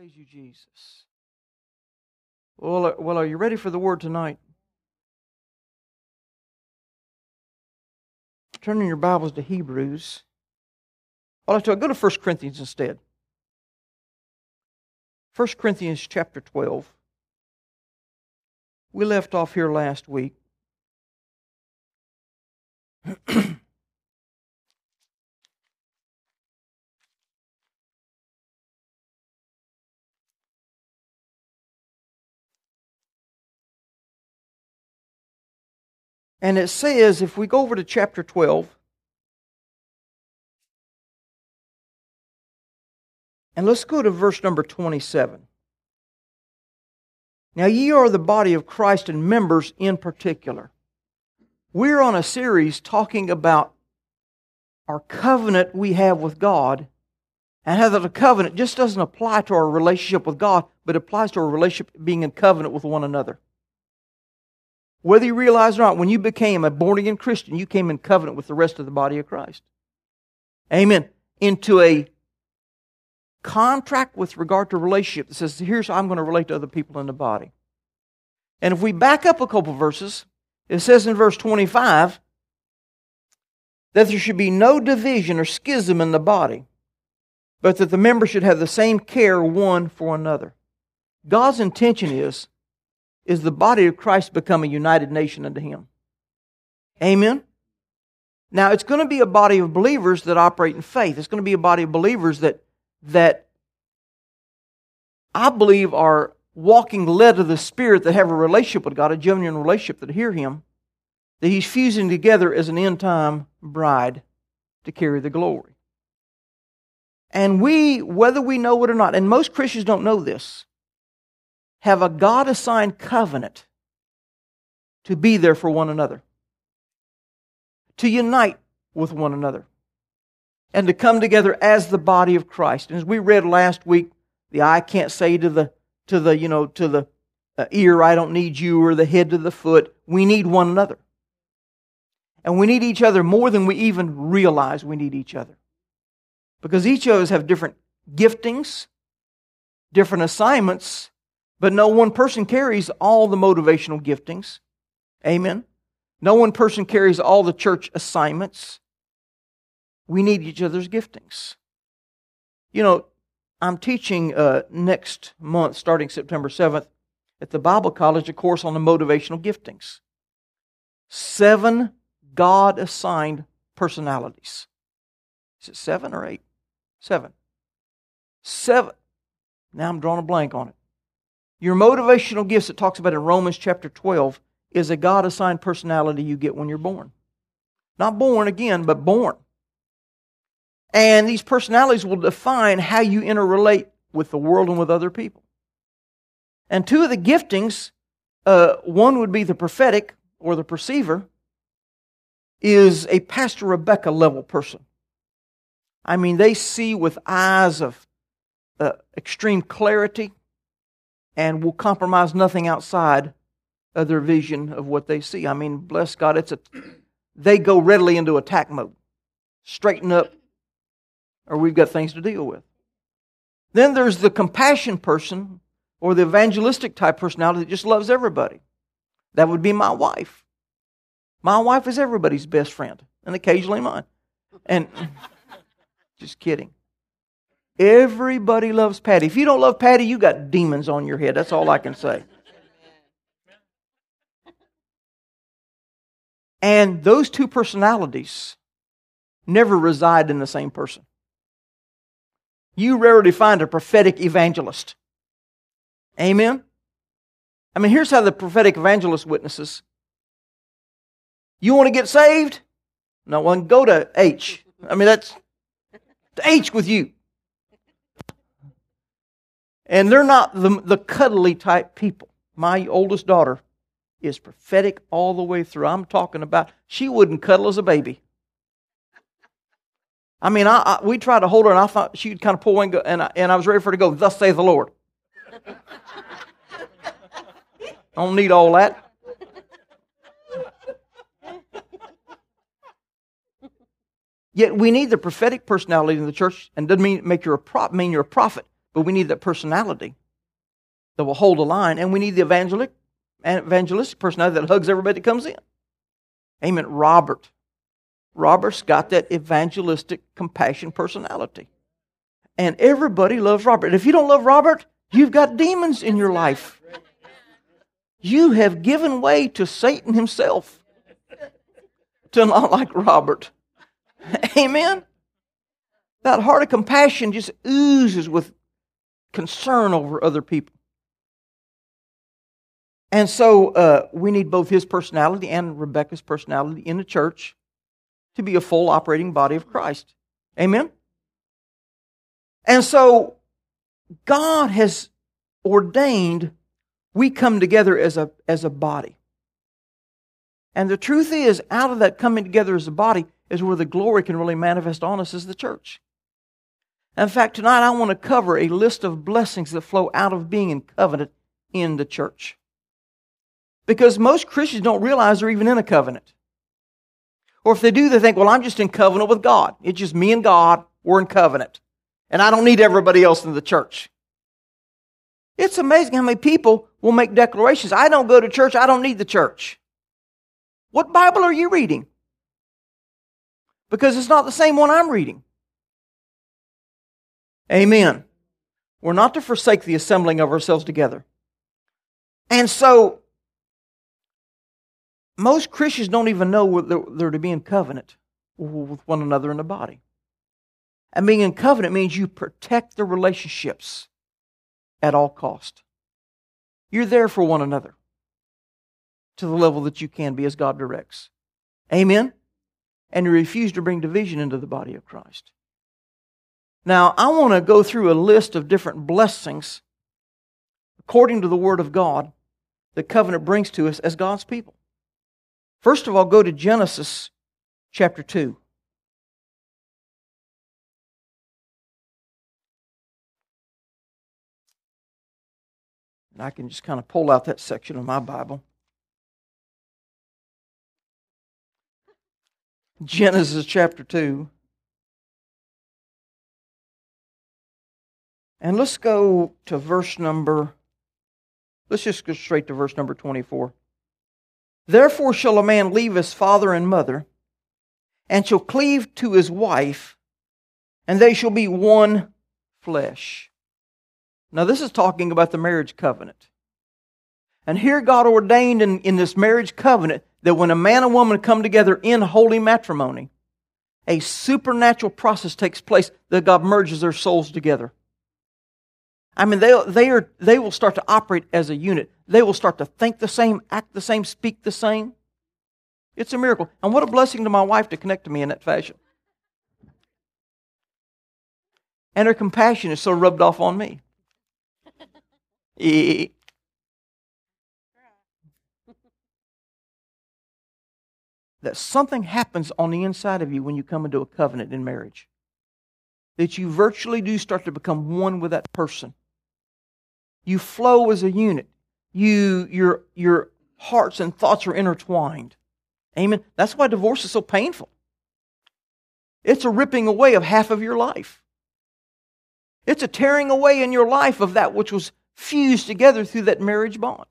Praise you, Jesus. Well, are you ready for the word tonight? Turn in your Bibles to Hebrews. Well, I go to 1 Corinthians instead. 1 Corinthians chapter 12. We left off here last week. And it says, if we go over to chapter 12, and let's go to verse number 27. Now ye are the body of Christ and members in particular. We're on a series talking about our covenant we have with God, and how that a covenant just doesn't apply to our relationship with God, but applies to our relationship being in covenant with one another. Whether you realize or not, when you became a born-again Christian, you came in covenant with the rest of the body of Christ. Amen. Into a contract with regard to relationship that says, here's how I'm going to relate to other people in the body. And if we back up a couple verses, it says in verse 25 that there should be no division or schism in the body, but that the members should have the same care one for another. God's intention is the body of Christ become a united nation unto Him. Amen? Now, it's going to be a body of believers that operate in faith. It's going to be a body of believers that I believe are walking led of the Spirit, that have a relationship with God, a genuine relationship, that hear Him, that He's fusing together as an end-time bride to carry the glory. And we, whether we know it or not, and most Christians don't know this, have a God-assigned covenant to be there for one another, to unite with one another, and to come together as the body of Christ. And as we read last week, the eye can't say to the ear, I don't need you, or the head to the foot. We need one another. And we need each other more than we even realize we need each other. Because each of us have different giftings, different assignments, but no one person carries all the motivational giftings. Amen. No one person carries all the church assignments. We need each other's giftings. You know, I'm teaching next month, starting September 7th, at the Bible College, a course on the motivational giftings. 7 God-assigned personalities. Is it 7 or 8? 7. 7. Now I'm drawing a blank on it. Your motivational gifts, it talks about in Romans chapter 12, is a God-assigned personality you get when you're born. Not born again, but born. And these personalities will define how you interrelate with the world and with other people. And 2 of the giftings, one would be the prophetic or the perceiver, is a Pastor Rebecca level person. I mean, they see with eyes of extreme clarity and will compromise nothing outside of their vision of what they see. I mean, bless God, they go readily into attack mode. Straighten up, or we've got things to deal with. Then there's the compassion person, or the evangelistic type personality that just loves everybody. That would be my wife. My wife is everybody's best friend, and occasionally mine. And just kidding. Everybody loves Patty. If you don't love Patty, you got demons on your head. That's all I can say. And those 2 personalities never reside in the same person. You rarely find a prophetic evangelist. Amen? I mean, here's how the prophetic evangelist witnesses. You want to get saved? No one, go to H. I mean, that's H with you. And they're not the cuddly type people. My oldest daughter is prophetic all the way through. I'm talking about, she wouldn't cuddle as a baby. I mean, we tried to hold her, and I thought she'd kind of pull away and go, and I was ready for her to go, thus saith the Lord. I don't need all that. Yet we need the prophetic personality in the church, and doesn't mean you're a prophet. but we need that personality that will hold a line, and we need the evangelistic personality that hugs everybody that comes in. Amen. Robert's got that evangelistic compassion personality. And everybody loves Robert. If you don't love Robert, you've got demons in your life. You have given way to Satan himself to not like Robert. Amen? That heart of compassion just oozes with concern over other people. And so we need both his personality and Rebecca's personality in the church to be a full operating body of Christ. Amen? And so God has ordained we come together as a body. And the truth is, out of that coming together as a body is where the glory can really manifest on us as the church. In fact, tonight I want to cover a list of blessings that flow out of being in covenant in the church. Because most Christians don't realize they're even in a covenant. Or if they do, they think, well, I'm just in covenant with God. It's just me and God. We're in covenant. And I don't need everybody else in the church. It's amazing how many people will make declarations. I don't go to church. I don't need the church. What Bible are you reading? Because it's not the same one I'm reading. Amen. We're not to forsake the assembling of ourselves together. And so, most Christians don't even know they're to be in covenant with one another in the body. And being in covenant means you protect the relationships at all cost. You're there for one another to the level that you can be as God directs. Amen? And you refuse to bring division into the body of Christ. Now, I want to go through a list of different blessings according to the Word of God that covenant brings to us as God's people. First of all, go to Genesis chapter 2. And I can just kind of pull out that section of my Bible. Genesis chapter 2. And let's go to let's just go straight to verse number 24. Therefore shall a man leave his father and mother, and shall cleave to his wife, and they shall be one flesh. Now this is talking about the marriage covenant. And here God ordained in this marriage covenant that when a man and woman come together in holy matrimony, a supernatural process takes place that God merges their souls together. I mean, they will start to operate as a unit. They will start to think the same, act the same, speak the same. It's a miracle. And what a blessing to my wife to connect to me in that fashion. And her compassion is so rubbed off on me. That something happens on the inside of you when you come into a covenant in marriage. That you virtually do start to become one with that person. You flow as a unit. Your hearts and thoughts are intertwined. Amen. That's why divorce is so painful. It's a ripping away of half of your life. It's a tearing away in your life of that which was fused together through that marriage bond.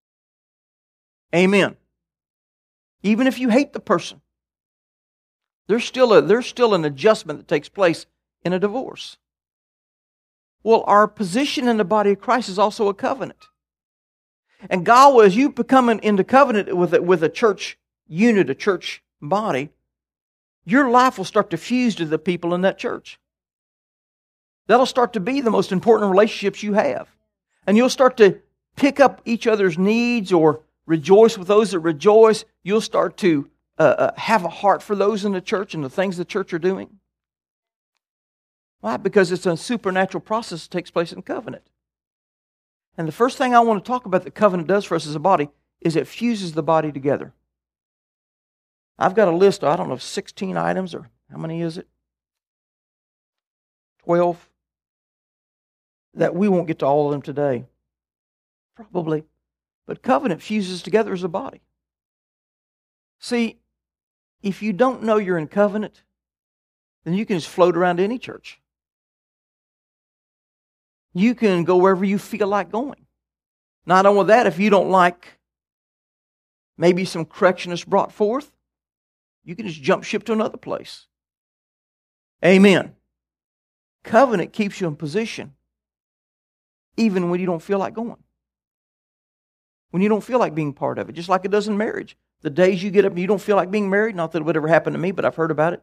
Amen. Even if you hate the person, there's still an adjustment that takes place in a divorce. Well, our position in the body of Christ is also a covenant. And God, as you become into covenant with a church unit, a church body, your life will start to fuse to the people in that church. That'll start to be the most important relationships you have. And you'll start to pick up each other's needs or rejoice with those that rejoice. You'll start to have a heart for those in the church and the things the church are doing. Why? Because it's a supernatural process that takes place in covenant. And the first thing I want to talk about that covenant does for us as a body is it fuses the body together. I've got a list, I don't know, 16 items, or how many is it? 12? That we won't get to all of them today. Probably. But covenant fuses together as a body. See, if you don't know you're in covenant, then you can just float around any church. You can go wherever you feel like going. Not only that, if you don't like maybe some correction that's brought forth, you can just jump ship to another place. Amen. Covenant keeps you in position even when you don't feel like going. When you don't feel like being part of it, just like it does in marriage. The days you get up and you don't feel like being married, not that it would ever happen to me, but I've heard about it.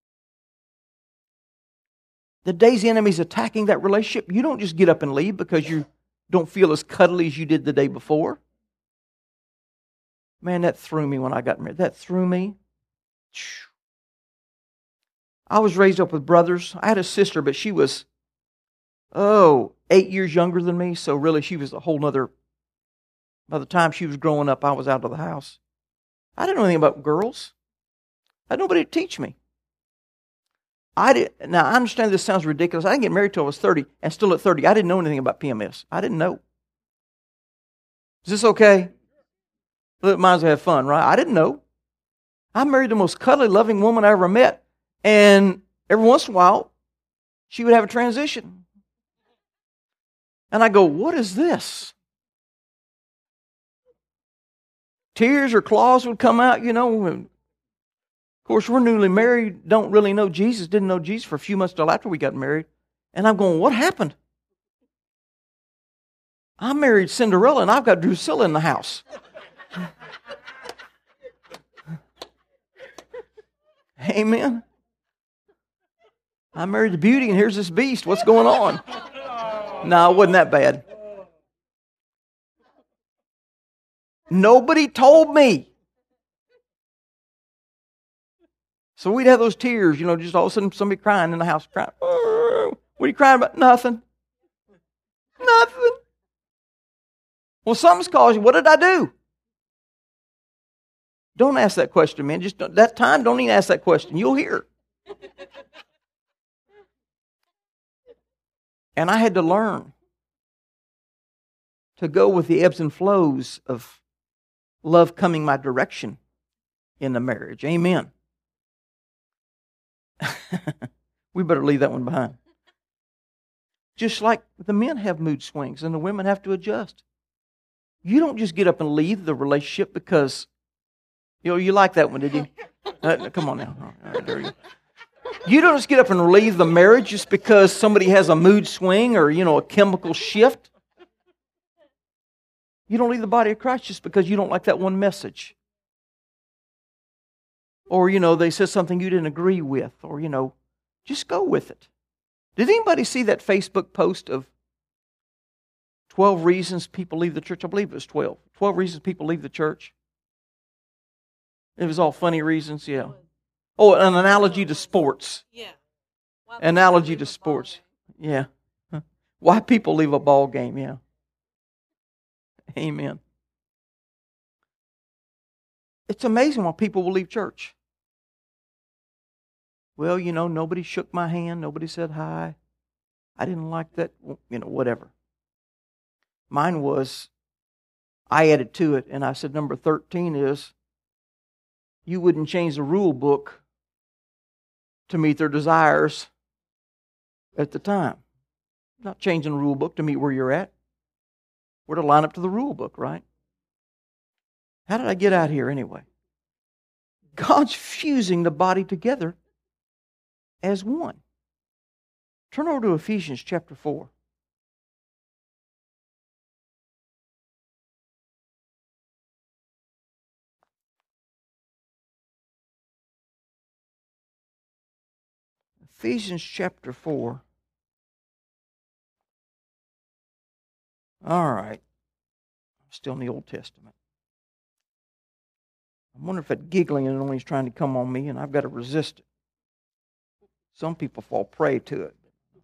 The days the enemy's attacking that relationship, you don't just get up and leave because you don't feel as cuddly as you did the day before. Man, that threw me when I got married. That threw me. I was raised up with brothers. I had a sister, but she was, 8 years younger than me, so really she was a whole nother. By the time she was growing up, I was out of the house. I didn't know anything about girls. I had nobody to teach me. Now, I understand this sounds ridiculous. I didn't get married till I was 30, and still at 30, I didn't know anything about PMS. I didn't know. Is this okay? Look, might as well have fun, right? I didn't know. I married the most cuddly, loving woman I ever met, and every once in a while, she would have a transition. And I go, what is this? Tears or claws would come out, and of course, we're newly married, don't really know Jesus, didn't know Jesus for a few months till after we got married. And I'm going, what happened? I married Cinderella and I've got Drusilla in the house. Amen. I married the beauty and here's this beast. What's going on? No, it wasn't that bad. Nobody told me. So we'd have those tears, just all of a sudden somebody crying in the house, crying. Oh, what are you crying about? Nothing. Nothing. Well, something's caused you. What did I do? Don't ask that question, man. Just that time, don't even ask that question. You'll hear. And I had to learn to go with the ebbs and flows of love coming my direction in the marriage. Amen. We better leave that one behind. Just like the men have mood swings and the women have to adjust. You don't just get up and leave the relationship because, you like that one, did you? Come on now. All right, there you go. You don't just get up and leave the marriage just because somebody has a mood swing or, a chemical shift. You don't leave the body of Christ just because you don't like that one message. Or, they said something you didn't agree with. Or, just go with it. Did anybody see that Facebook post of 12 reasons people leave the church? I believe it was 12. 12 reasons people leave the church. It was all funny reasons, yeah. Oh, an analogy to sports. Yeah. Analogy to sports. Yeah. Why people leave a ball game, yeah. Amen. It's amazing why people will leave church. Well, nobody shook my hand. Nobody said hi. I didn't like that, whatever. Mine was, I added to it, and I said number 13 is, you wouldn't change the rule book to meet their desires at the time. Not changing the rule book to meet where you're at. We're to line up to the rule book, right? How did I get out here anyway? God's fusing the body together as one. Turn over to Ephesians chapter 4. Ephesians chapter 4. All right. I'm still in the Old Testament. I wonder if that giggling is only trying to come on me and I've got to resist it. Some people fall prey to it.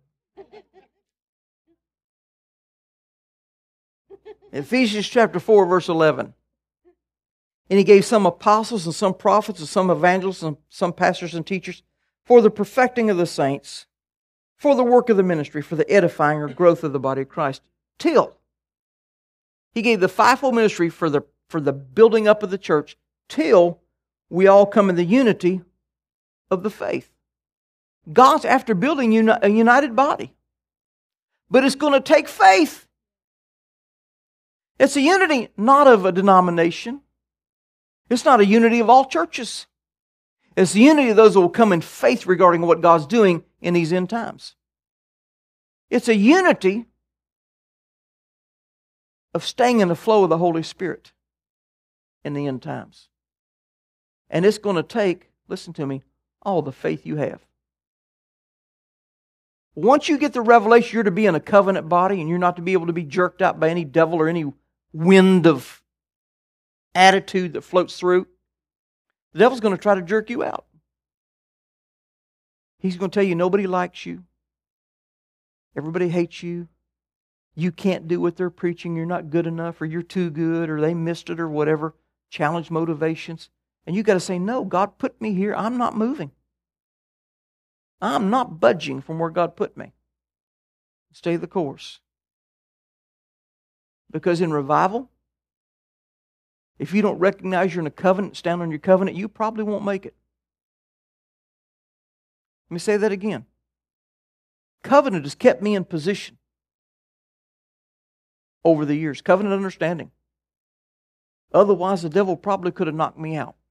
Ephesians chapter 4, verse 11. And he gave some apostles and some prophets and some evangelists and some pastors and teachers for the perfecting of the saints, for the work of the ministry, for the edifying or growth of the body of Christ, till he gave the fivefold ministry for the building up of the church, till we all come in the unity of the faith. God's after building a united body. But it's going to take faith. It's a unity not of a denomination. It's not a unity of all churches. It's the unity of those who will come in faith regarding what God's doing in these end times. It's a unity of staying in the flow of the Holy Spirit in the end times. And it's going to take, listen to me, all the faith you have. Once you get the revelation you're to be in a covenant body and you're not to be able to be jerked out by any devil or any wind of attitude that floats through, the devil's going to try to jerk you out. He's going to tell you nobody likes you. Everybody hates you. You can't do what they're preaching. You're not good enough, or you're too good, or they missed it, or whatever. Challenge motivations. And you got to say, no, God put me here. I'm not moving. I'm not budging from where God put me. Stay the course. Because in revival, if you don't recognize you're in a covenant, stand on your covenant, you probably won't make it. Let me say that again. Covenant has kept me in position over the years. Covenant understanding. Otherwise, the devil probably could have knocked me out.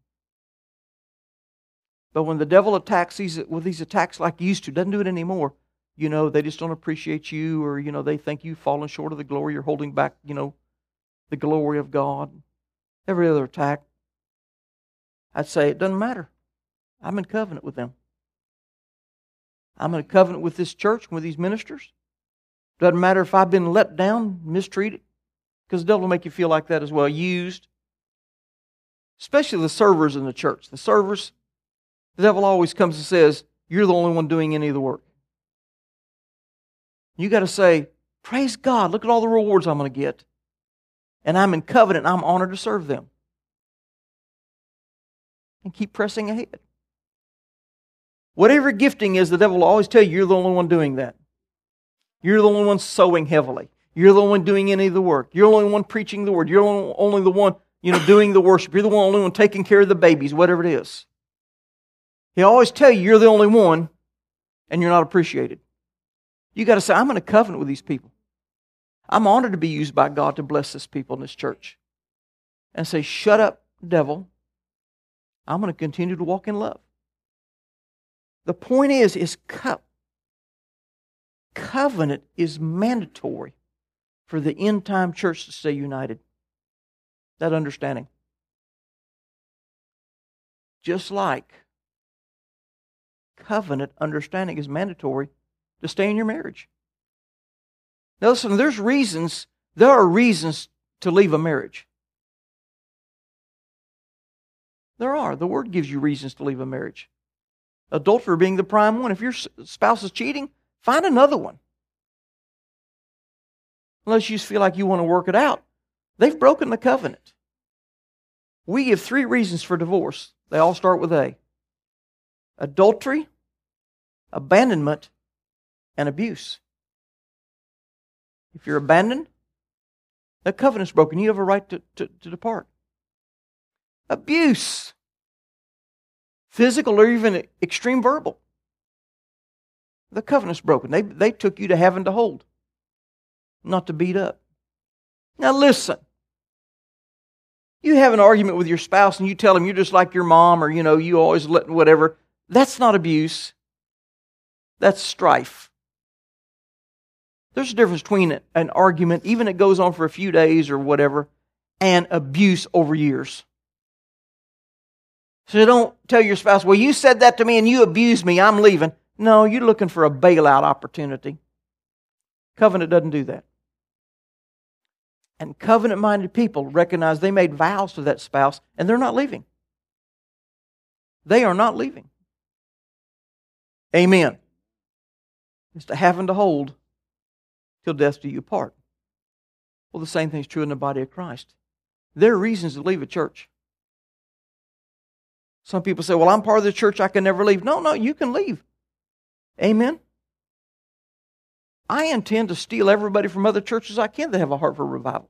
But when the devil attacks with these attacks like he used to, doesn't do it anymore. You know, they just don't appreciate you, or, you know, they think you've fallen short of the glory. You're holding back, you know, the glory of God. Every other attack, I'd say it doesn't matter. I'm in covenant with them. I'm in a covenant with this church, with these ministers. Doesn't matter if I've been let down, mistreated, because the devil will make you feel like that as well, used. Especially the servers in the church. The servers, the devil always comes and says, you're the only one doing any of the work. You got to say, praise God, look at all the rewards I'm going to get. And I'm in covenant, and I'm honored to serve them. And keep pressing ahead. Whatever gifting is, the devil will always tell you, you're the only one doing that. You're the only one sowing heavily. You're the only one doing any of the work. You're the only one preaching the word. You're only the one, doing the worship. You're the only one taking care of the babies, whatever it is. He'll always tell you you're the only one, and you're not appreciated. You got to say, I'm in a covenant with these people. I'm honored to be used by God to bless this people in this church. And say, shut up, devil. I'm going to continue to walk in love. The point is covenant is mandatory for the end time church to stay united. That understanding. Just like covenant understanding is mandatory to stay in your marriage. Now listen, there are reasons to leave a marriage. There are. The Word gives you reasons to leave a marriage. Adultery being the prime one. If your spouse is cheating, find another one. Unless you feel like you want to work it out. They've broken the covenant. We give 3 reasons for divorce. They all start with A. Adultery, abandonment, and abuse. If you're abandoned, that covenant's broken. You have a right to depart. Abuse. Physical or even extreme verbal. The covenant's broken. They took you to heaven to hold, not to beat up. Now listen. You have an argument with your spouse and you tell them you're just like your mom, or you always let whatever. That's not abuse. That's strife. There's a difference between an argument, even it goes on for a few days or whatever, and abuse over years. So don't tell your spouse, well, you said that to me and you abused me, I'm leaving. No, you're looking for a bailout opportunity. Covenant doesn't do that. And covenant-minded people recognize they made vows to that spouse and they're not leaving. They are not leaving. Amen. It's to have and to hold till death do you part. Well, the same thing is true in the body of Christ. There are reasons to leave a church. Some people say, well, I'm part of the church, I can never leave. No, you can leave. Amen. I intend to steal everybody from other churches I can that have a heart for revival.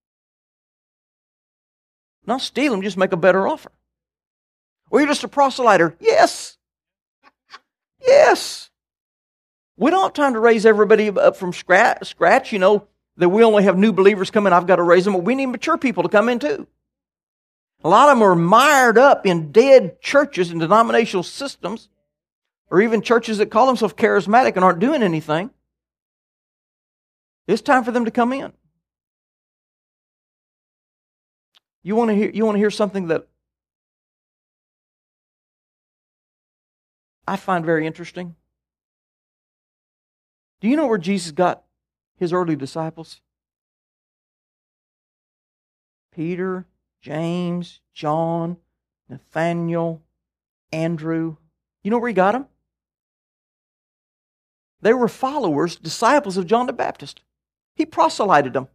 Not steal them, just make a better offer. Or you're just a proselyter. Yes. Yes. We don't have time to raise everybody up from scratch, that we only have new believers come in. I've got to raise them. But we need mature people to come in too. A lot of them are mired up in dead churches and denominational systems, or even churches that call themselves charismatic and aren't doing anything. It's time for them to come in. You want to hear something that I find very interesting? Do you know where Jesus got his early disciples? Peter, James, John, Nathaniel, Andrew. You know where he got them? They were followers, disciples of John the Baptist. He proselyted them.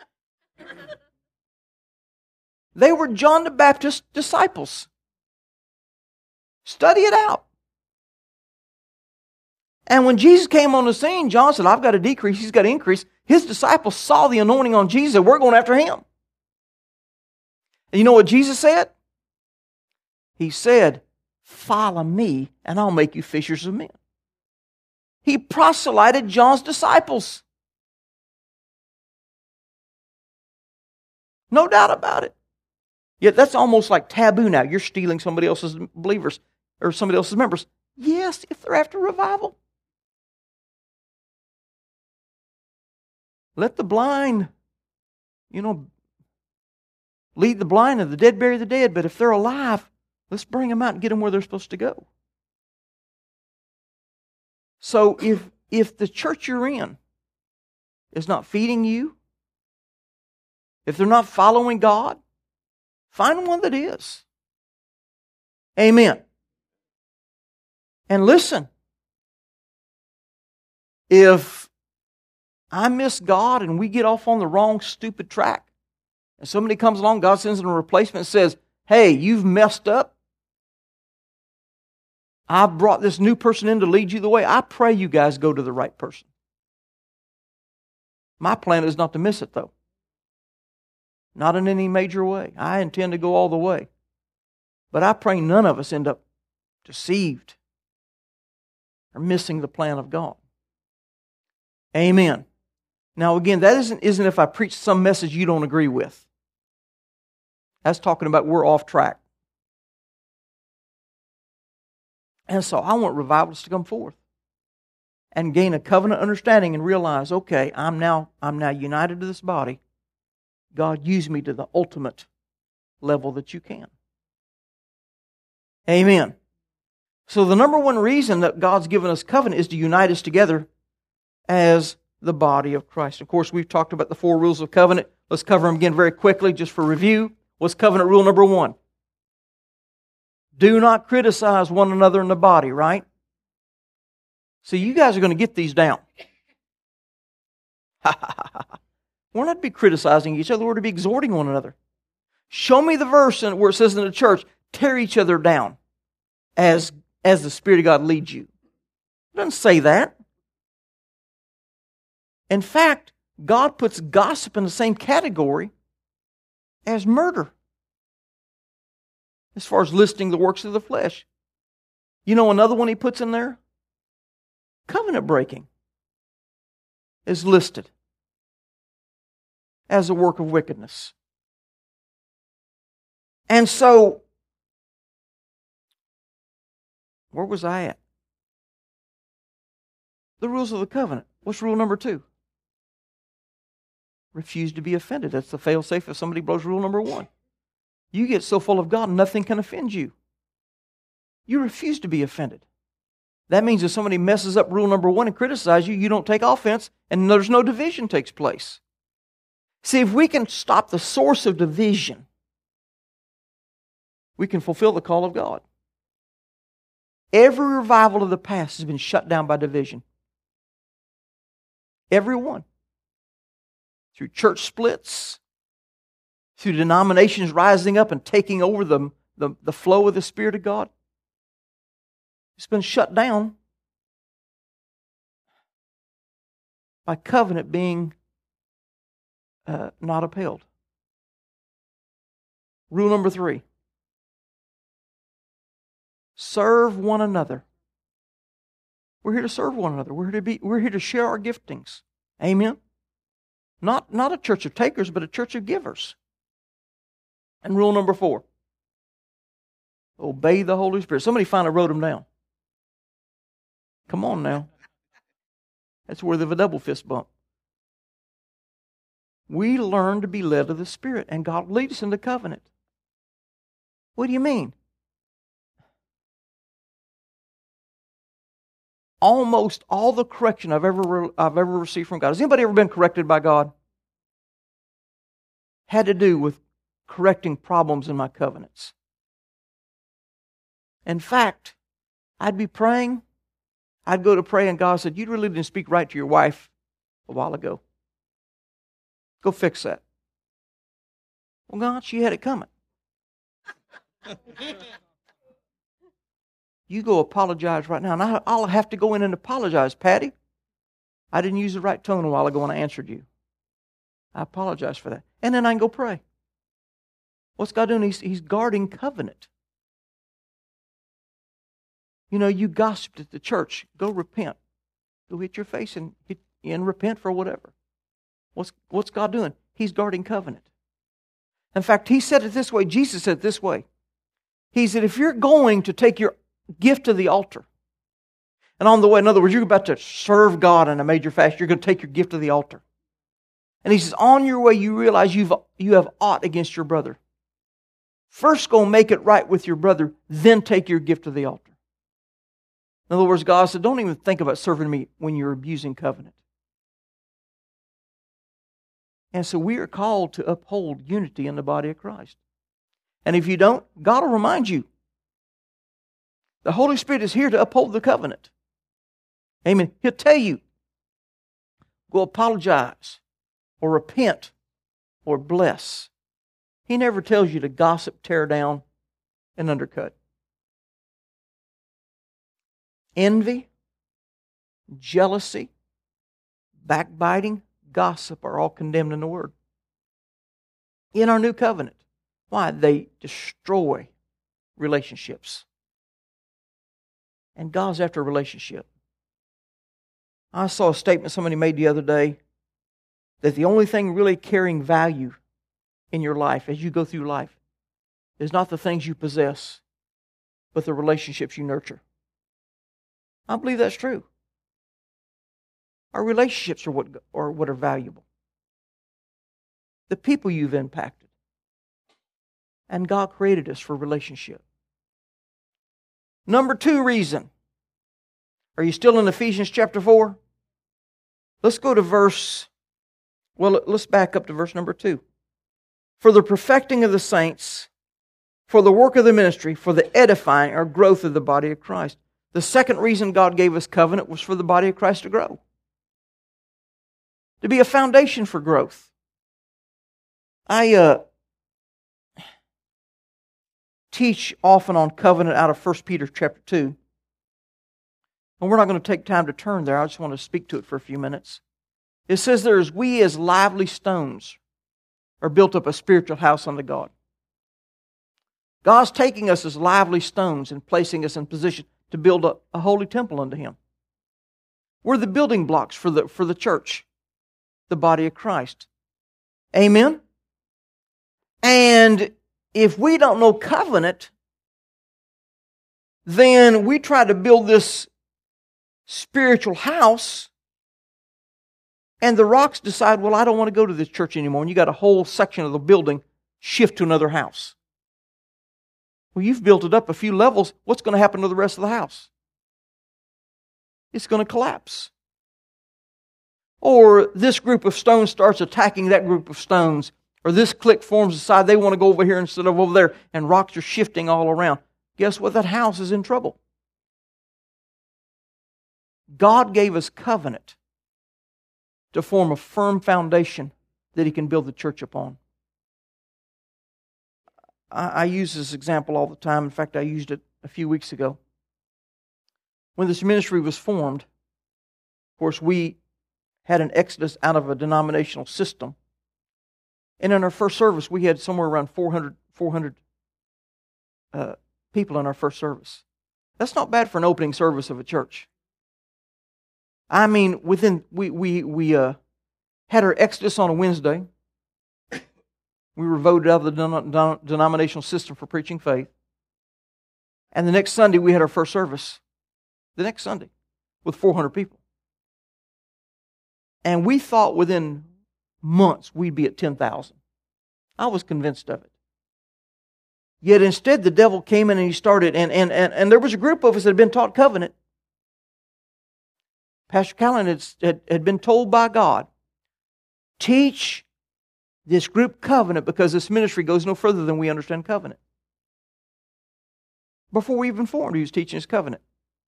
They were John the Baptist's disciples. Study it out. And when Jesus came on the scene, John said, I've got to decrease, he's got to increase. His disciples saw the anointing on Jesus and we're going after him. And you know what Jesus said? He said, follow me and I'll make you fishers of men. He proselyted John's disciples. No doubt about it. Yet that's almost like taboo now. You're stealing somebody else's believers or somebody else's members. Yes, if they're after revival. Let the blind, lead the blind and the dead bury the dead. But if they're alive, let's bring them out and get them where they're supposed to go. So if the church you're in is not feeding you, if they're not following God, find one that is. Amen. And listen, if I miss God and we get off on the wrong stupid track, and somebody comes along, God sends them a replacement and says, hey, you've messed up. I've brought this new person in to lead you the way. I pray you guys go to the right person. My plan is not to miss it, though. Not in any major way. I intend to go all the way. But I pray none of us end up deceived or missing the plan of God. Amen. Now again, that isn't if I preach some message you don't agree with. That's talking about we're off track. And so I want revivalists to come forth and gain a covenant understanding and realize, okay, I'm now united to this body. God, use me to the ultimate level that you can. Amen. So the number one reason that God's given us covenant is to unite us together as the body of Christ. Of course, we've talked about the 4 rules of covenant. Let's cover them again very quickly just for review. What's covenant rule number 1? Do not criticize one another in the body, right? So you guys are going to get these down. We're not to be criticizing each other. We're to be exhorting one another. Show me the verse where it says in the church, tear each other down as the Spirit of God leads you. It doesn't say that. In fact, God puts gossip in the same category as murder, as far as listing the works of the flesh. You know another one he puts in there? Covenant breaking is listed as a work of wickedness. And so, where was I at? The rules of the covenant. What's rule number 2? Refuse to be offended. That's the fail-safe if somebody blows rule number 1. You get so full of God, nothing can offend you. You refuse to be offended. That means if somebody messes up rule number 1 and criticizes you, you don't take offense, and there's no division takes place. See, if we can stop the source of division, we can fulfill the call of God. Every revival of the past has been shut down by division. Every one. Through church splits, through denominations rising up and taking over the flow of the Spirit of God. It's been shut down by covenant being not upheld. Rule number 3. Serve one another We're here to serve one another. We're here to share our giftings. Amen? Not a church of takers, but a church of givers. And rule number 4. Obey the Holy Spirit. Somebody finally wrote them down. Come on now. That's worthy of a double fist bump. We learn to be led of the Spirit, and God will lead us into covenant. What do you mean? Almost all the correction I've ever received from God. Has anybody ever been corrected by God? Had to do with correcting problems in my covenants. In fact, I'd be praying. I'd go to pray, and God said, "You really didn't speak right to your wife a while ago. Go fix that." Well, God, she had it coming. You go apologize right now. And I'll have to go in and apologize, Patty. I didn't use the right tone a while ago when I answered you. I apologize for that. And then I can go pray. What's God doing? He's guarding covenant. You know, you gossiped at the church. Go repent. Go hit your face and repent for whatever. What's God doing? He's guarding covenant. In fact, He said it this way. Jesus said it this way. He said, if you're going to take your gift to the altar, and on the way, in other words, you're about to serve God in a major fast, you're going to take your gift to the altar. And He says, on your way, you realize you have aught against your brother. First go make it right with your brother, then take your gift to the altar. In other words, God said, don't even think about serving me when you're abusing covenant. And so we are called to uphold unity in the body of Christ. And if you don't, God will remind you. The Holy Spirit is here to uphold the covenant. Amen. He'll tell you, go apologize, or repent, or bless. He never tells you to gossip, tear down, and undercut. Envy, jealousy, backbiting, gossip are all condemned in the Word. In our new covenant. Why? They destroy relationships. And God's after a relationship. I saw a statement somebody made the other day that the only thing really carrying value in your life as you go through life is not the things you possess, but the relationships you nurture. I believe that's true. Our relationships are what are valuable. The people you've impacted. And God created us for relationship. Number 2 reason. Are you still in Ephesians chapter 4? Let's go to let's back up to verse number 2. For the perfecting of the saints, for the work of the ministry, for the edifying or growth of the body of Christ. The second reason God gave us covenant was for the body of Christ to grow. To be a foundation for growth. I teach often on covenant out of 1 Peter chapter 2. And we're not going to take time to turn there. I just want to speak to it for a few minutes. It says there is, we as lively stones are built up a spiritual house unto God. God's taking us as lively stones and placing us in position to build a holy temple unto Him. We're the building blocks for the church, the body of Christ. Amen? And if we don't know covenant, then we try to build this spiritual house, and the rocks decide, well, I don't want to go to this church anymore, and you got a whole section of the building shift to another house. Well, you've built it up a few levels. What's going to happen to the rest of the house? It's going to collapse. Or this group of stones starts attacking that group of stones, or this clique forms a side, they want to go over here instead of over there, and rocks are shifting all around. Guess what? That house is in trouble. God gave us covenant to form a firm foundation that He can build the church upon. I use this example all the time. In fact, I used it a few weeks ago. When this ministry was formed, of course, we had an exodus out of a denominational system. And in our first service, we had somewhere around 400 people in our first service. That's not bad for an opening service of a church. I mean, we had our Exodus on a Wednesday. We were voted out of the denominational system for preaching faith. And the next Sunday, we had our first service. The next Sunday, with 400 people. And we thought within months we'd be at 10,000. I was convinced of it. Yet instead, the devil came in and he started, and there was a group of us that had been taught covenant. Pastor Callan had been told by God, teach this group covenant because this ministry goes no further than we understand covenant. Before we even formed, he was teaching us covenant.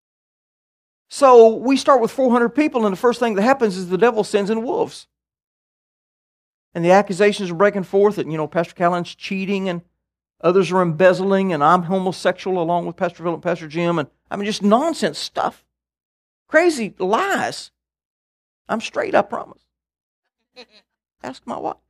So we start with 400 people, and the first thing that happens is the devil sends in wolves. And the accusations are breaking forth that, Pastor Callan's cheating, and others are embezzling, and I'm homosexual along with Pastor Philip and Pastor Jim, and just nonsense stuff. Crazy lies. I'm straight, I promise. Ask my wife.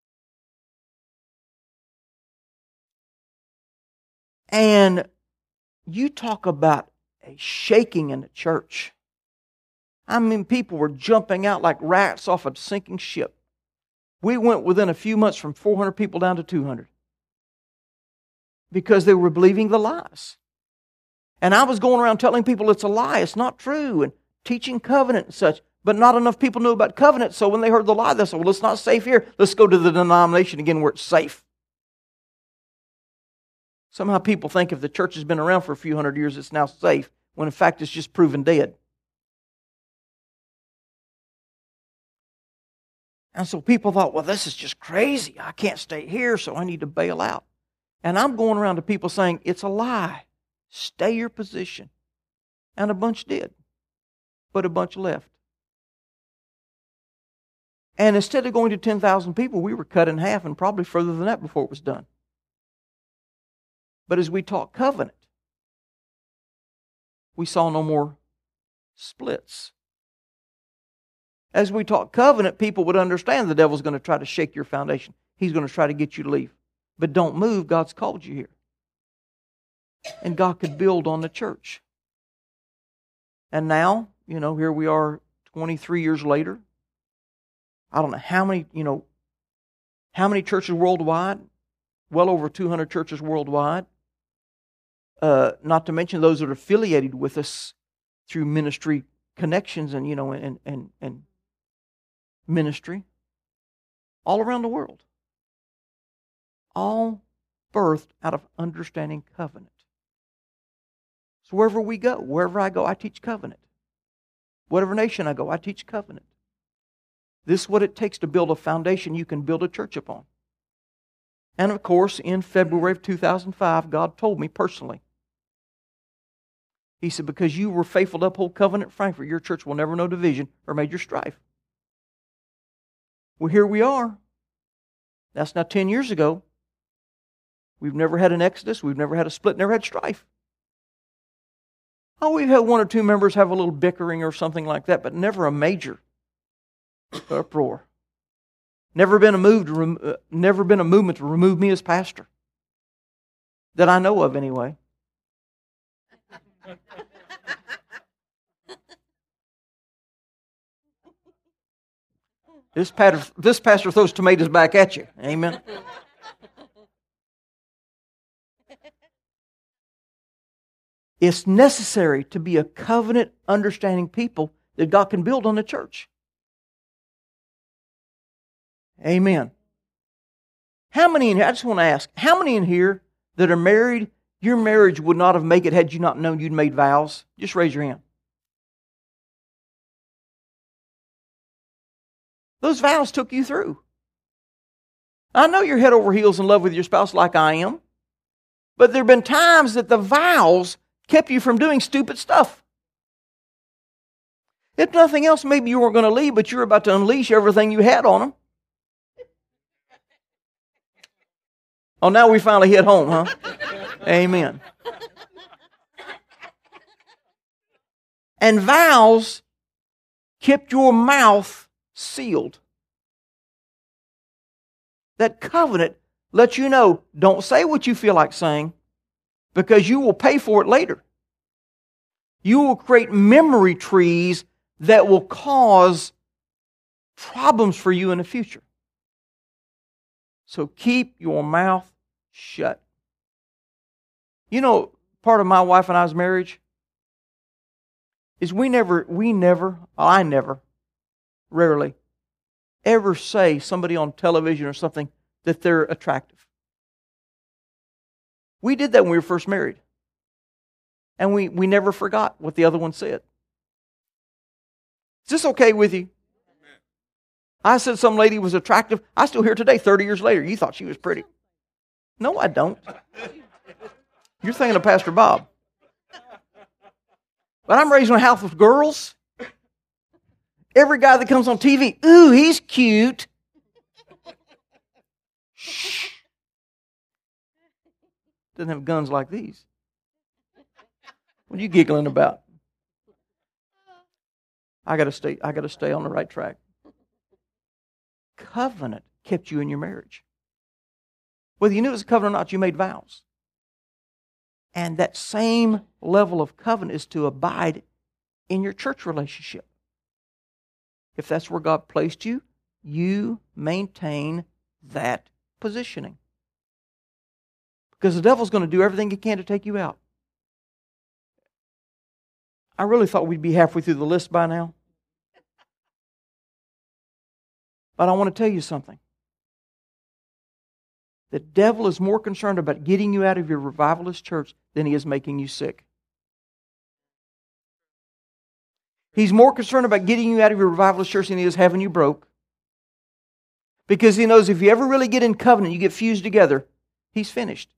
And you talk about a shaking in the church. I mean, people were jumping out like rats off a sinking ship. We went within a few months from 400 people down to 200 because they were believing the lies. And I was going around telling people it's a lie, it's not true, and teaching covenant and such. But not enough people knew about covenant, so when they heard the lie, they said, well, it's not safe here. Let's go to the denomination again where it's safe. Somehow people think if the church has been around for a few hundred years, it's now safe, when in fact it's just proven dead. And so people thought, well, this is just crazy. I can't stay here, so I need to bail out. And I'm going around to people saying, it's a lie. Stay your position. And a bunch did. But a bunch left. And instead of going to 10,000 people, we were cut in half and probably further than that before it was done. But as we taught covenant, we saw no more splits. As we taught covenant, people would understand the devil's going to try to shake your foundation. He's going to try to get you to leave. But don't move, God's called you here. And God could build on the church. And now, here we are 23 years later. I don't know how many churches worldwide? Well over 200 churches worldwide. Not to mention those that are affiliated with us through ministry connections and and ministry all around the world. All birthed out of understanding covenant. So wherever we go, wherever I go, I teach covenant. Whatever nation I go, I teach covenant. This is what it takes to build a foundation you can build a church upon. And of course, in February of 2005, God told me personally. He said, because you were faithful to uphold covenant in Frankfort, your church will never know division or major strife. Well, here we are. That's now 10 years ago. We've never had an exodus. We've never had a split, never had strife. Oh, we've had one or two members have a little bickering or something like that, but never a major uproar. Never been a movement to remove me as pastor. That I know of anyway. This pastor throws tomatoes back at you. Amen. It's necessary to be a covenant understanding people that God can build on the church. Amen. How many in here, I just want to ask, how many in here that are married, your marriage would not have made it had you not known you'd made vows? Just raise your hand. Those vows took you through. I know you're head over heels in love with your spouse like I am, but there have been times that the vows kept you from doing stupid stuff. If nothing else, maybe you weren't going to leave, but you're about to unleash everything you had on them. Oh, now we finally hit home, huh? Amen. And vows kept your mouth sealed. That covenant lets you know, don't say what you feel like saying, because you will pay for it later. You will create memory trees that will cause problems for you in the future. So keep your mouth shut. You know, part of my wife and I's marriage is I never, rarely, ever say somebody on television or something that they're attractive. We did that when we were first married. And we never forgot what the other one said. Is this okay with you? I said some lady was attractive. I still hear today, 30 years later, you thought she was pretty. No, I don't. You're thinking of Pastor Bob. But I'm raised in a house with girls. Every guy that comes on TV, ooh, he's cute. Shh. Doesn't have guns like these. What are you giggling about? I gotta stay on the right track. Covenant kept you in your marriage. Whether you knew it was a covenant or not, you made vows. And that same level of covenant is to abide in your church relationship. If that's where God placed you, you maintain that positioning. Because the devil's going to do everything he can to take you out. I really thought we'd be halfway through the list by now. But I want to tell you something. The devil is more concerned about getting you out of your revivalist church than he is making you sick. He's more concerned about getting you out of your revivalist church than he is having you broke. Because he knows if you ever really get in covenant, you get fused together, he's finished.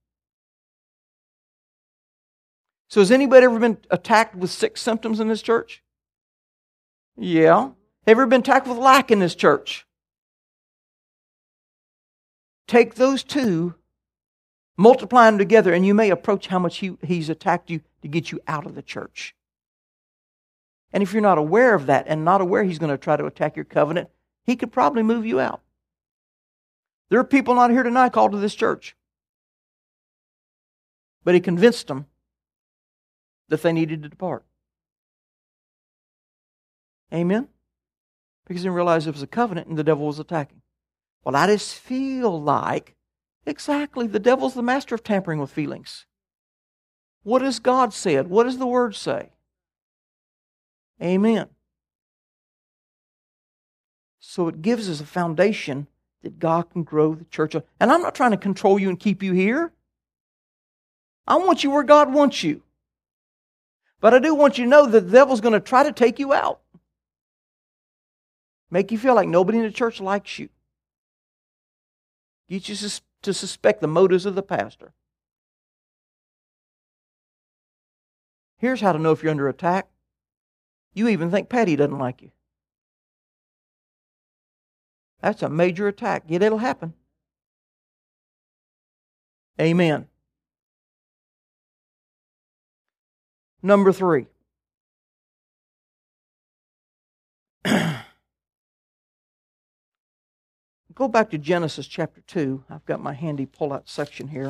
So has anybody ever been attacked with sick symptoms in this church? Yeah. Ever been attacked with lack in this church? Take those two, multiply them together, and you may approach how much he's attacked you to get you out of the church. And if you're not aware of that and not aware he's going to try to attack your covenant, he could probably move you out. There are people not here tonight called to this church. But he convinced them that they needed to depart. Amen? Because he realized it was a covenant and the devil was attacking. Well, I just feel like, exactly, the devil's the master of tampering with feelings. What has God said? What does the Word say? Amen. So it gives us a foundation that God can grow the church. And I'm not trying to control you and keep you here. I want you where God wants you. But I do want you to know that the devil's going to try to take you out. Make you feel like nobody in the church likes you. Get you to suspect the motives of the pastor. Here's how to know if you're under attack. You even think Patty doesn't like you. That's a major attack. Yet it'll happen. Amen. Number 3. Go back to Genesis chapter 2. I've got my handy pull-out section here.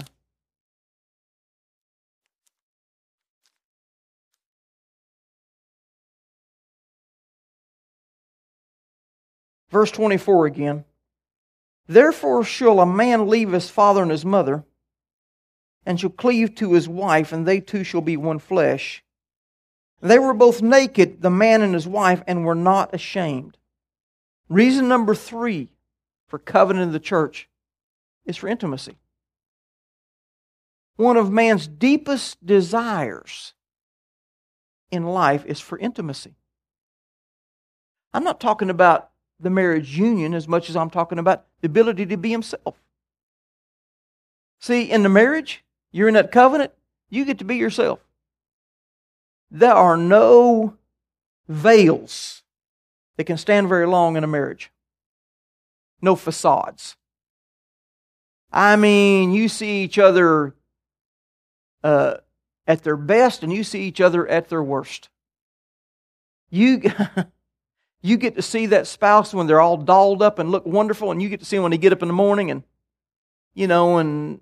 Verse 24 again. Therefore shall a man leave his father and his mother, and shall cleave to his wife, and they two shall be one flesh. They were both naked, the man and his wife, and were not ashamed. Reason number 3 for covenant in the church is for intimacy. One of man's deepest desires in life is for intimacy. I'm not talking about the marriage union as much as I'm talking about the ability to be himself. See, in the marriage, you're in that covenant, you get to be yourself. There are no veils that can stand very long in a marriage. No facades. I mean, you see each other at their best and you see each other at their worst. You get to see that spouse when they're all dolled up and look wonderful, and you get to see them when they get up in the morning and, and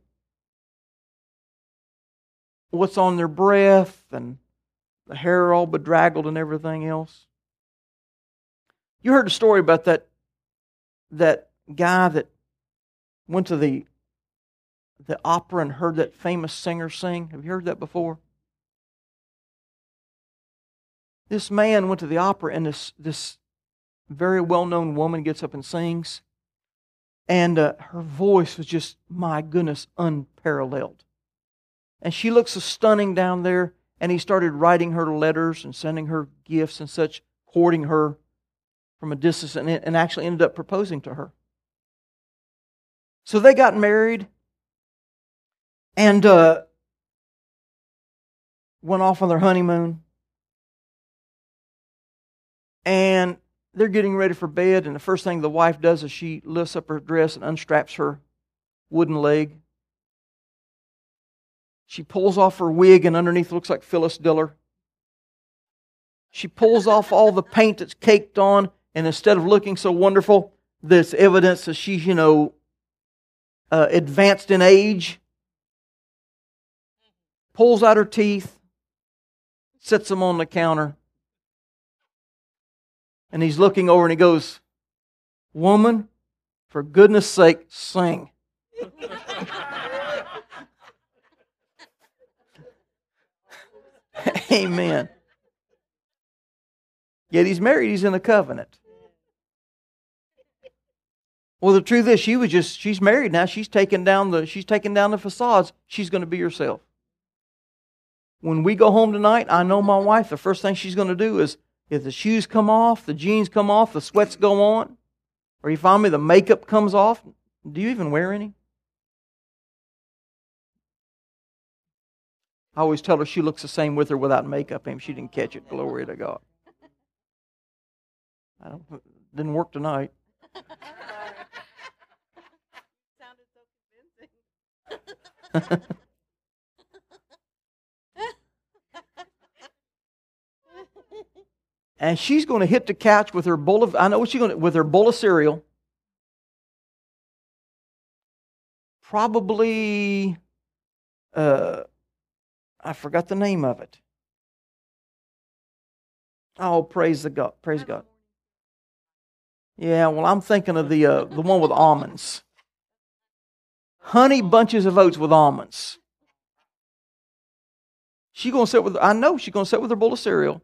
what's on their breath and the hair all bedraggled and everything else. You heard a story about that guy that went to the opera and heard that famous singer sing. Have you heard that before? This man went to the opera, and this very well-known woman gets up and sings, and her voice was just, my goodness, unparalleled. And she looked so stunning down there, and he started writing her letters and sending her gifts and such, courting her from a distance, and actually ended up proposing to her. So they got married, and went off on their honeymoon. And they're getting ready for bed, and the first thing the wife does is she lifts up her dress and unstraps her wooden leg. She pulls off her wig, and underneath looks like Phyllis Diller. She pulls off all the paint that's caked on, and instead of looking so wonderful, there's evidence that she's, advanced in age. Pulls out her teeth, sets them on the counter, and he's looking over and he goes, "Woman, for goodness sake, sing." Amen. Yet he's married, he's in a covenant. Well, the truth is, she's married now. She's taking down the facades. She's going to be herself. When we go home tonight, I know my wife, the first thing she's going to do is, if the shoes come off, the jeans come off, the sweats go on, or you find me, the makeup comes off. Do you even wear any? I always tell her she looks the same with or without makeup. And she didn't catch it. Glory to God. Didn't work tonight. Sounded so convincing. And she's going to hit the couch with her bowl of, I know what she's going to, with her bowl of cereal. Probably, I forgot the name of it. Oh, praise God. Praise God. Yeah, well, I'm thinking of the one with almonds. Honey bunches of oats with almonds. She's going to sit with, I know she's going to sit with her bowl of cereal.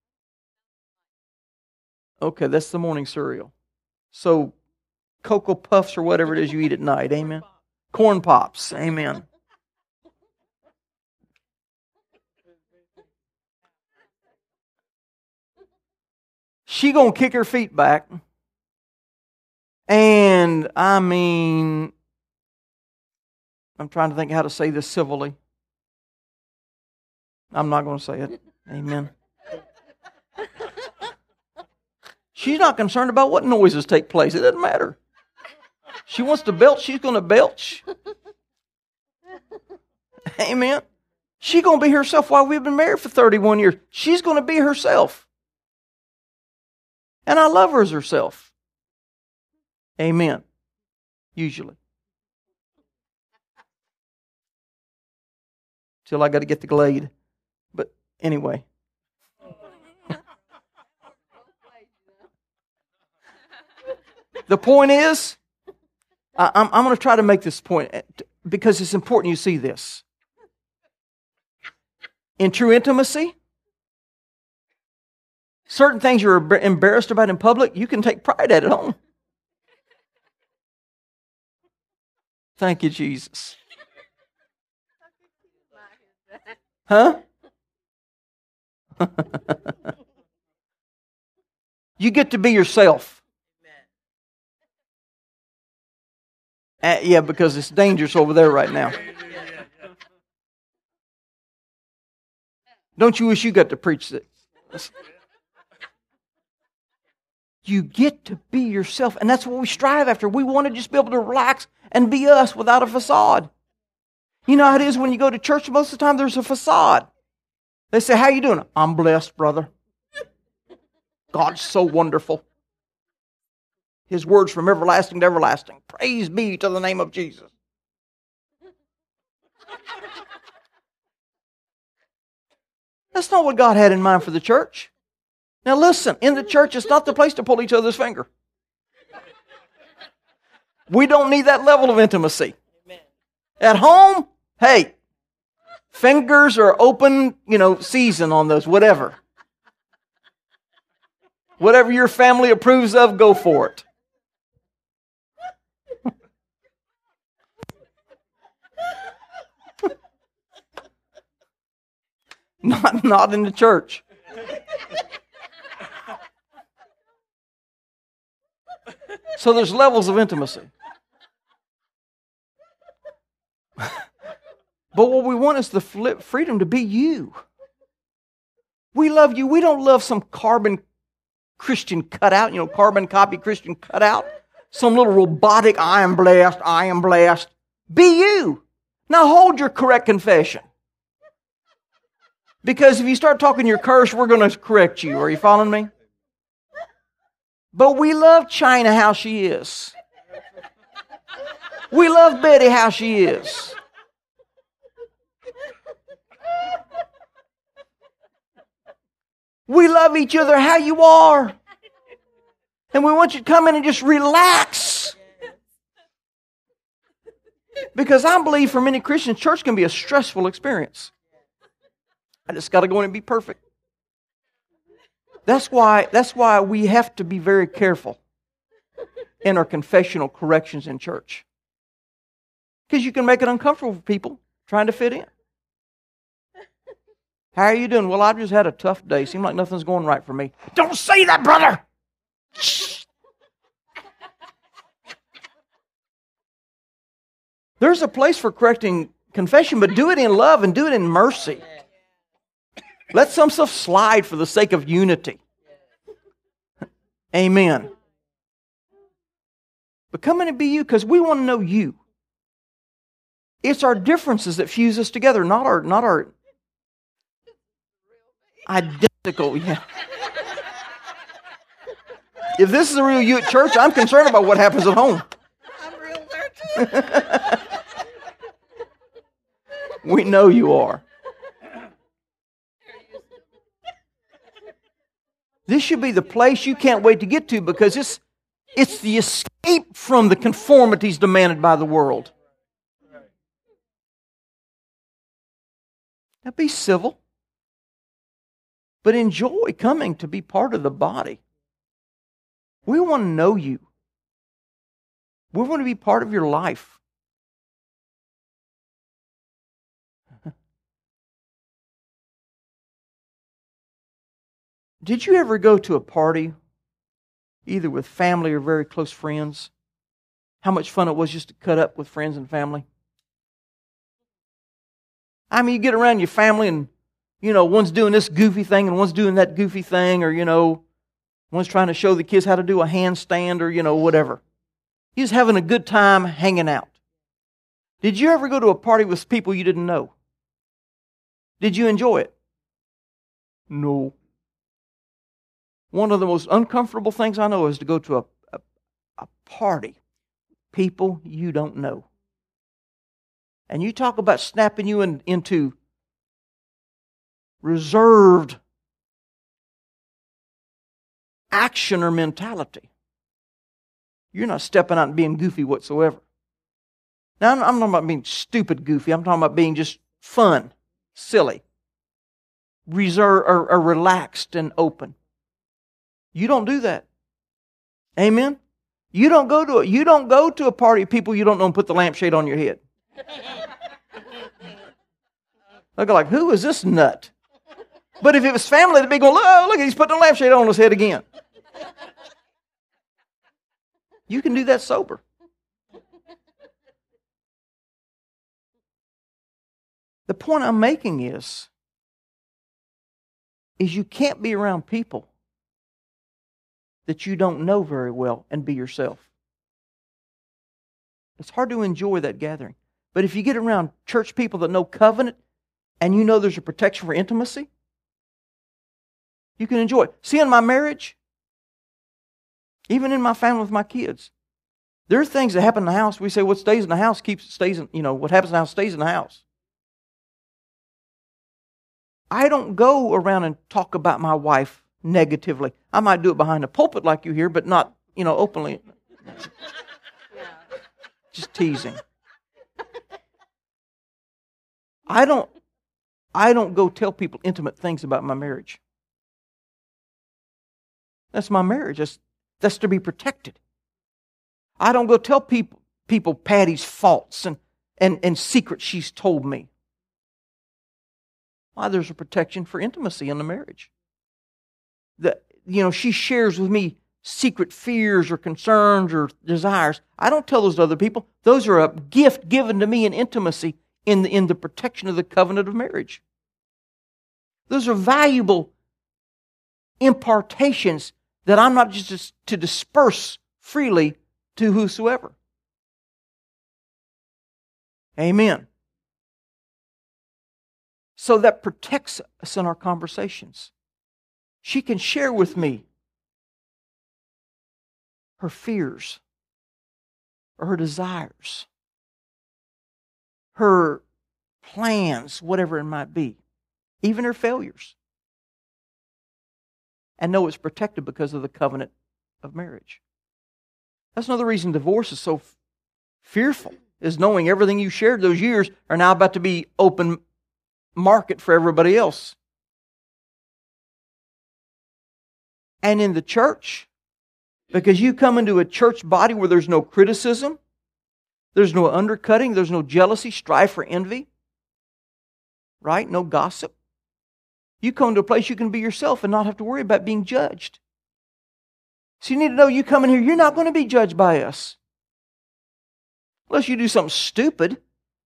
Okay, that's the morning cereal. So, Cocoa Puffs or whatever it is you eat at night. Amen. Corn Pops. Amen. She going to kick her feet back. And, I'm trying to think how to say this civilly. I'm not going to say it. Amen. She's not concerned about what noises take place. It doesn't matter. She wants to belch, she's going to belch. Amen. She's going to be herself while we've been married for 31 years. She's going to be herself. And I love her as herself. Amen. Usually. Till I got to get the Glade. But anyway. The point is, I'm going to try to make this point because it's important you see this. In true intimacy, certain things you're embarrassed about in public, you can take pride at home. Thank you, Jesus. Huh? You get to be yourself. Yeah, because it's dangerous over there right now. Don't you wish you got to preach this? You get to be yourself, and that's what we strive after. We want to just be able to relax and be us without a facade. You know how it is when you go to church, most of the time there's a facade. They say, "How you doing?" "I'm blessed, brother. God's so wonderful. His words from everlasting to everlasting. Praise be to the name of Jesus." That's not what God had in mind for the church. Now listen, in the church, it's not the place to pull each other's finger. We don't need that level of intimacy. At home, hey, fingers are open, season on those, whatever. Whatever your family approves of, go for it. Not in the church. So there's levels of intimacy. But what we want is the freedom to be you. We love you. We don't love some carbon Christian cutout, carbon copy Christian cutout. Some little robotic, I am blessed. Be you. Now hold your correct confession. Because if you start talking your curse, we're going to correct you. Are you following me? But we love China how she is. We love Betty how she is. We love each other how you are. And we want you to come in and just relax. Because I believe for many Christians, church can be a stressful experience. I just got to go in and be perfect. That's why we have to be very careful in our confessional corrections in church. Because you can make it uncomfortable for people trying to fit in. How are you doing? Well, I've just had a tough day. Seems like nothing's going right for me. Don't say that, brother! Shh. There's a place for correcting confession, but do it in love and do it in mercy. Let some stuff slide for the sake of unity. Amen. But come in and be you because we want to know you. It's our differences that fuse us together, not our identical. Yeah. If this is the real you at church, I'm concerned about what happens at home. I'm real there too. We know you are. This should be the place you can't wait to get to because it's the escape from the conformities demanded by the world. Now be civil, but enjoy coming to be part of the body. We want to know you. We want to be part of your life. Did you ever go to a party, either with family or very close friends? How much fun it was just to cut up with friends and family? I mean, you get around your family and, one's doing this goofy thing and one's doing that goofy thing, or, one's trying to show the kids how to do a handstand or, whatever. You're just having a good time hanging out. Did you ever go to a party with people you didn't know? Did you enjoy it? No. One of the most uncomfortable things I know is to go to a party, people you don't know. And you talk about snapping you into reserved action or mentality. You're not stepping out and being goofy whatsoever. Now, I'm not about being stupid goofy. I'm talking about being just fun, silly, reserved or relaxed and open. You don't do that. Amen? You don't go to a party of people you don't know and put the lampshade on your head. Look like, who is this nut? But if it was family, they'd be going, oh, look, he's putting a lampshade on his head again. You can do that sober. The point I'm making is you can't be around people that you don't know very well and be yourself. It's hard to enjoy that gathering. But if you get around church people that know covenant and you know there's a protection for intimacy, you can enjoy it. See, in my marriage, even in my family with my kids, there are things that happen in the house. We say what stays in the house stays in, what happens in the house stays in the house. I don't go around and talk about my wife negatively. I might do it behind the pulpit like you hear, but not, openly. Just teasing. I don't go tell people intimate things about my marriage. That's my marriage. That's to be protected. I don't go tell people Patty's faults and secrets she's told me. Why? There's a protection for intimacy in the marriage. She shares with me secret fears or concerns or desires. I don't tell those to other people. Those are a gift given to me in intimacy in the protection of the covenant of marriage. Those are valuable impartations that I'm not just to disperse freely to whosoever. Amen. So that protects us in our conversations. She can share with me her fears or her desires, her plans, whatever it might be, even her failures, and know it's protected because of the covenant of marriage. That's another reason divorce is so fearful, is knowing everything you shared those years are now about to be open market for everybody else. And in the church, because you come into a church body where there's no criticism, there's no undercutting, there's no jealousy, strife, or envy, right? No gossip. You come to a place you can be yourself and not have to worry about being judged. So you need to know you come in here, you're not going to be judged by us. Unless you do something stupid.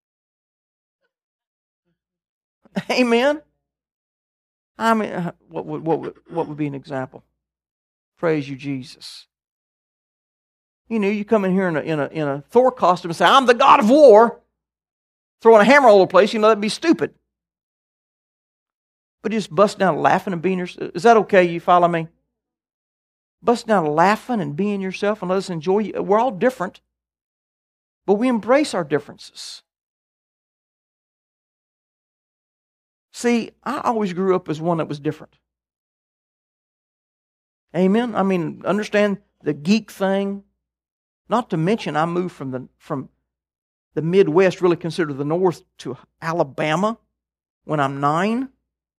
Amen? I mean, what would be an example? Praise you, Jesus. You come in here in a Thor costume and say, I'm the God of war, throwing a hammer all over the place, that'd be stupid. But just busting out laughing and being yourself. Is that okay? You follow me? Busting out laughing and being yourself and let us enjoy you. We're all different, but we embrace our differences. See, I always grew up as one that was different. Amen? I mean, understand the geek thing. Not to mention, I moved from the Midwest, really considered the North, to Alabama when I'm 9.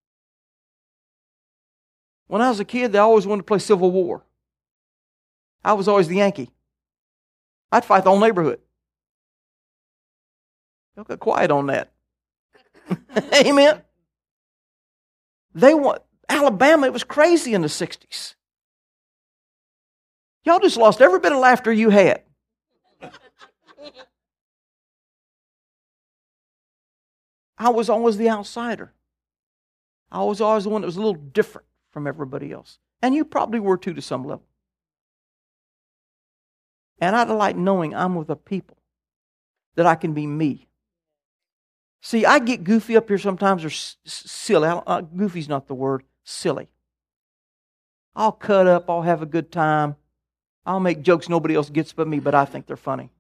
When I was a kid, they always wanted to play Civil War. I was always the Yankee. I'd fight the whole neighborhood. Y'all got quiet on that. Amen? Alabama, it was crazy in the 60s. Y'all just lost every bit of laughter you had. I was always the outsider. I was always the one that was a little different from everybody else. And you probably were too to some level. And I delight knowing I'm with a people that I can be me. See, I get goofy up here sometimes, or silly. Goofy's not the word, silly. I'll cut up, I'll have a good time. I'll make jokes nobody else gets but me, but I think they're funny.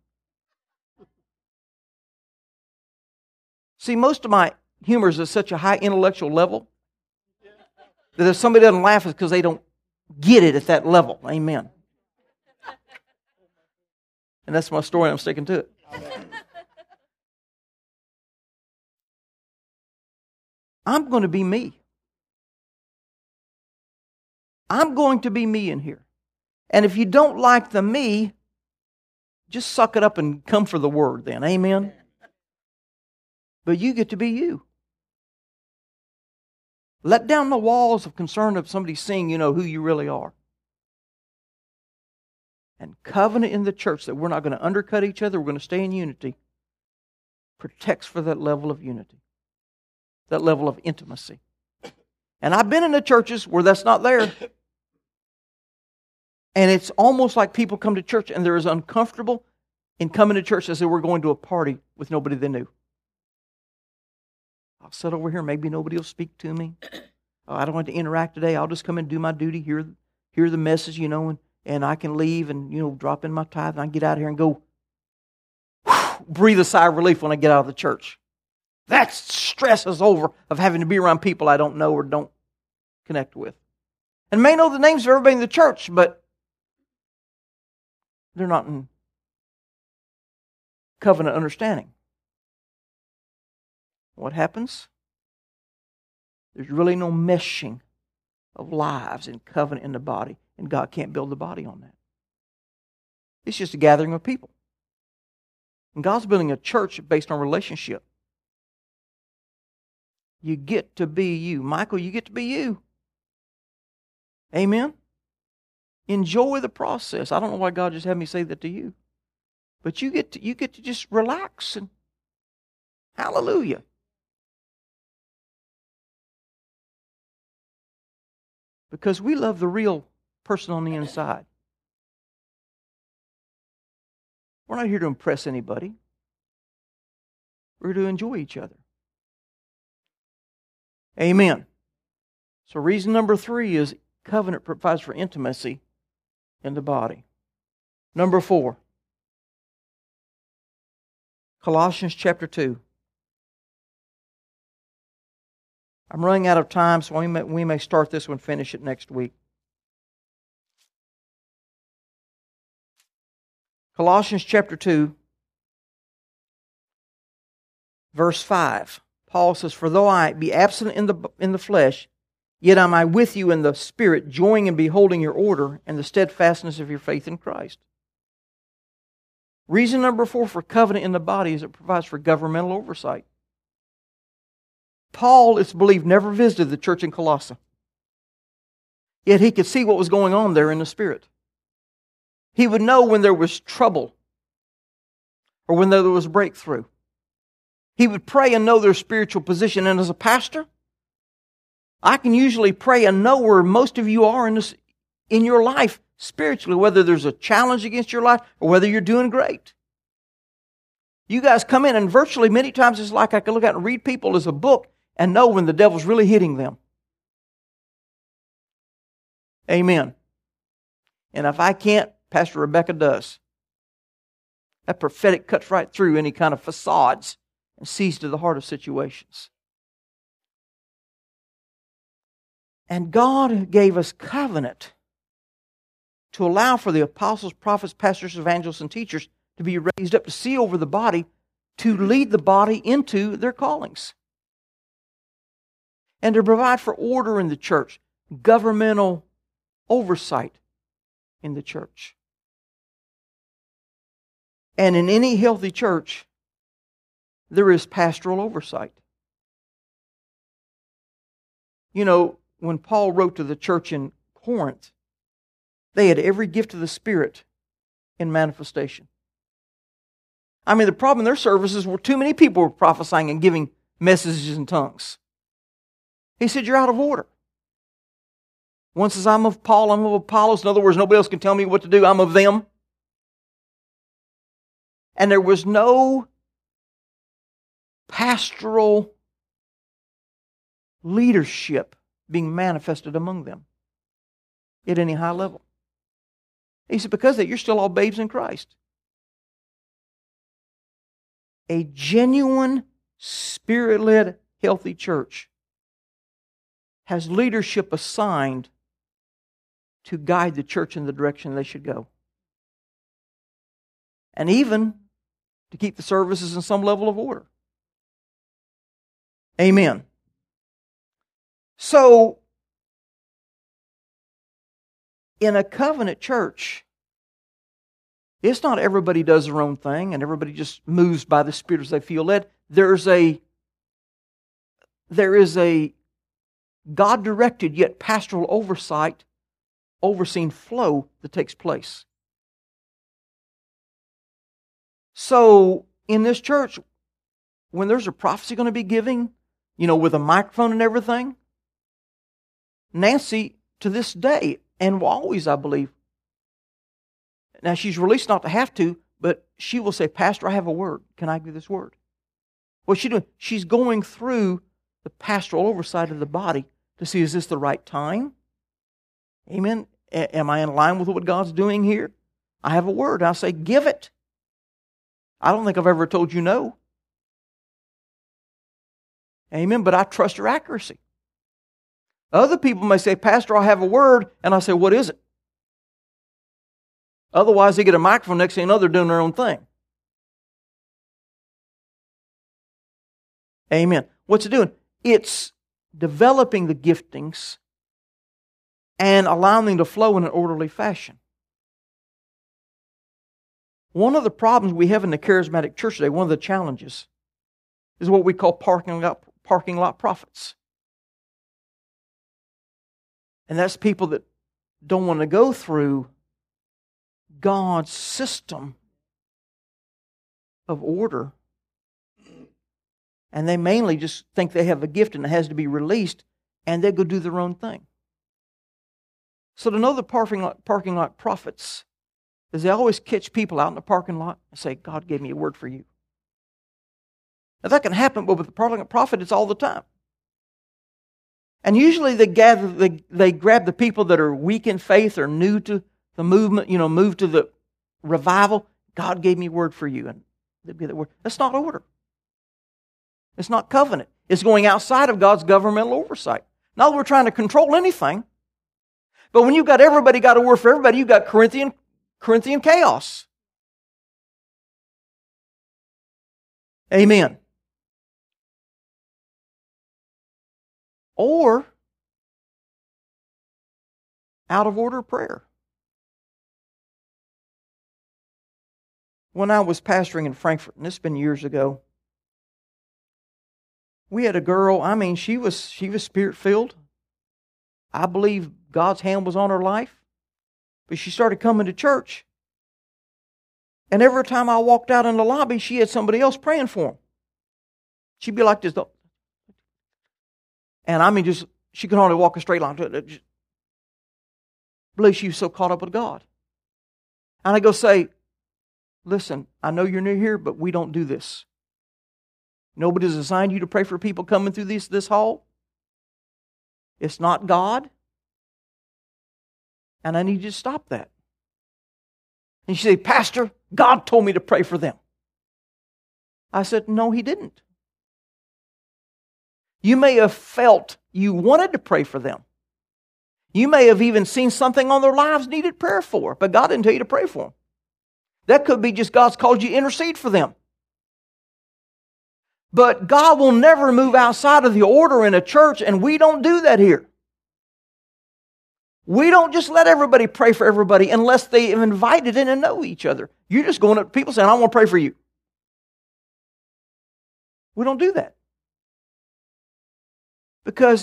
See, most of my humor is at such a high intellectual level that if somebody doesn't laugh, it's because they don't get it at that level. Amen. And that's my story, I'm sticking to it. I'm going to be me. I'm going to be me in here. And if you don't like the me, just suck it up and come for the word then. Amen? But you get to be you. Let down the walls of concern of somebody seeing who you really are. And covenant in the church that we're not going to undercut each other, we're going to stay in unity, protects for that level of unity, that level of intimacy. And I've been in the churches where that's not there. And it's almost like people come to church and they're as uncomfortable in coming to church as they were going to a party with nobody they knew. I'll sit over here, maybe nobody will speak to me. I don't want to interact today. I'll just come and do my duty, hear the message, and I can leave and, drop in my tithe and I can get out of here and go breathe a sigh of relief when I get out of the church. That stress is over of having to be around people I don't know or don't connect with. and may know the names of everybody in the church, but they're not in covenant understanding. What happens? There's really no meshing of lives in covenant in the body, and God can't build the body on that. It's just a gathering of people. And God's building a church based on relationship. You get to be you. Michael, you get to be you. Amen? Enjoy the process. I don't know why God just had me say that to you. But you get to just relax and hallelujah. Because we love the real person on the inside. We're not here to impress anybody. We're here to enjoy each other. Amen. So reason number 3 is covenant provides for intimacy in the body. Number 4. Colossians chapter 2. I'm running out of time, so we may start this one, finish it next week. Colossians chapter 2, verse 5. Paul says, "For though I be absent in the flesh, yet am I with you in the Spirit, joying and beholding your order and the steadfastness of your faith in Christ." Reason number 4 for covenant in the body is it provides for governmental oversight. Paul, it's believed, never visited the church in Colossae. Yet he could see what was going on there in the Spirit. He would know when there was trouble or when there was breakthrough. He would pray and know their spiritual position. And as a pastor, I can usually pray and know where most of you are in your life spiritually, whether there's a challenge against your life or whether you're doing great. You guys come in and virtually many times it's like I can look at and read people as a book and know when the devil's really hitting them. Amen. And if I can't, Pastor Rebecca does. That prophetic cuts right through any kind of facades and sees to the heart of situations. And God gave us covenant to allow for the apostles, prophets, pastors, evangelists, and teachers to be raised up to see over the body, to lead the body into their callings. And to provide for order in the church, governmental oversight in the church. And in any healthy church, there is pastoral oversight. You know, when Paul wrote to the church in Corinth, they had every gift of the Spirit in manifestation. I mean, the problem in their services were too many people were prophesying and giving messages in tongues. He said, you're out of order. One says, I'm of Paul, I'm of Apollos. In other words, nobody else can tell me what to do. I'm of them. And there was no pastoral leadership being manifested among them at any high level. He said, because of that, you're still all babes in Christ. A genuine, Spirit-led, healthy church has leadership assigned to guide the church in the direction they should go. And even to keep the services in some level of order. Amen. So, in a covenant church, it's not everybody does their own thing and everybody just moves by the Spirit as they feel led. There is a God-directed yet pastoral oversight, overseen flow that takes place. So, in this church, when there's a prophecy going to be giving, with a microphone and everything, Nancy, to this day, and will always, I believe, now she's released not to have to, but she will say, Pastor, I have a word. Can I give this word? What's she doing? She's going through the pastoral oversight of the body to see, is this the right time? Amen. Am I in line with what God's doing here? I have a word. I say, give it. I don't think I've ever told you no. Amen. But I trust her accuracy. Other people may say, Pastor, I have a word. And I say, what is it? Otherwise, they get a microphone, next thing you know, they're doing their own thing. Amen. What's it doing? It's developing the giftings and allowing them to flow in an orderly fashion. One of the problems we have in the charismatic church today, one of the challenges, is what we call parking lot prophets. And that's people that don't want to go through God's system of order. And they mainly just think they have a gift and it has to be released, and they go do their own thing. So to know the parking lot prophets is they always catch people out in the parking lot and say, God gave me a word for you. Now that can happen, but with the parking lot prophet, it's all the time. And usually they grab the people that are weak in faith or new to the movement, move to the revival. God gave me a word for you. And they'll be that word. That's not order. It's not covenant. It's going outside of God's governmental oversight. Not that we're trying to control anything. But when you've got everybody got a word for everybody, you've got Corinthian chaos. Amen. Or out of order prayer. When I was pastoring in Frankfurt, and this has been years ago, we had a girl, she was Spirit-filled. I believe God's hand was on her life. But she started coming to church. And every time I walked out in the lobby, she had somebody else praying for him. She'd be like this. And she could hardly walk a straight line. I believe she was so caught up with God. And I go say, listen, I know you're new here, but we don't do this. Nobody's assigned you to pray for people coming through this hall. It's not God. And I need you to stop that. And she said, Pastor, God told me to pray for them. I said, no, He didn't. You may have felt you wanted to pray for them. You may have even seen something on their lives needed prayer for, but God didn't tell you to pray for them. That could be just God's called you to intercede for them. But God will never move outside of the order in a church, and we don't do that here. We don't just let everybody pray for everybody unless they have invited in and know each other. You're just going up to people saying, I want to pray for you. We don't do that. Because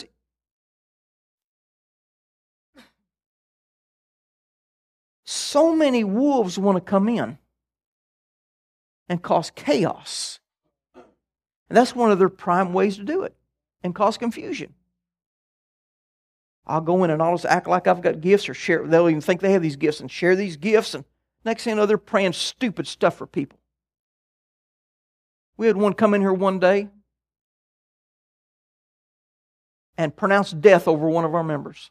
so many wolves want to come in and cause chaos. And that's one of their prime ways to do it and cause confusion. I'll go in and I'll just act like I've got gifts or share. They'll even think they have these gifts and share these gifts. And next thing you know, they're praying stupid stuff for people. We had one come in here one day and pronounce death over one of our members.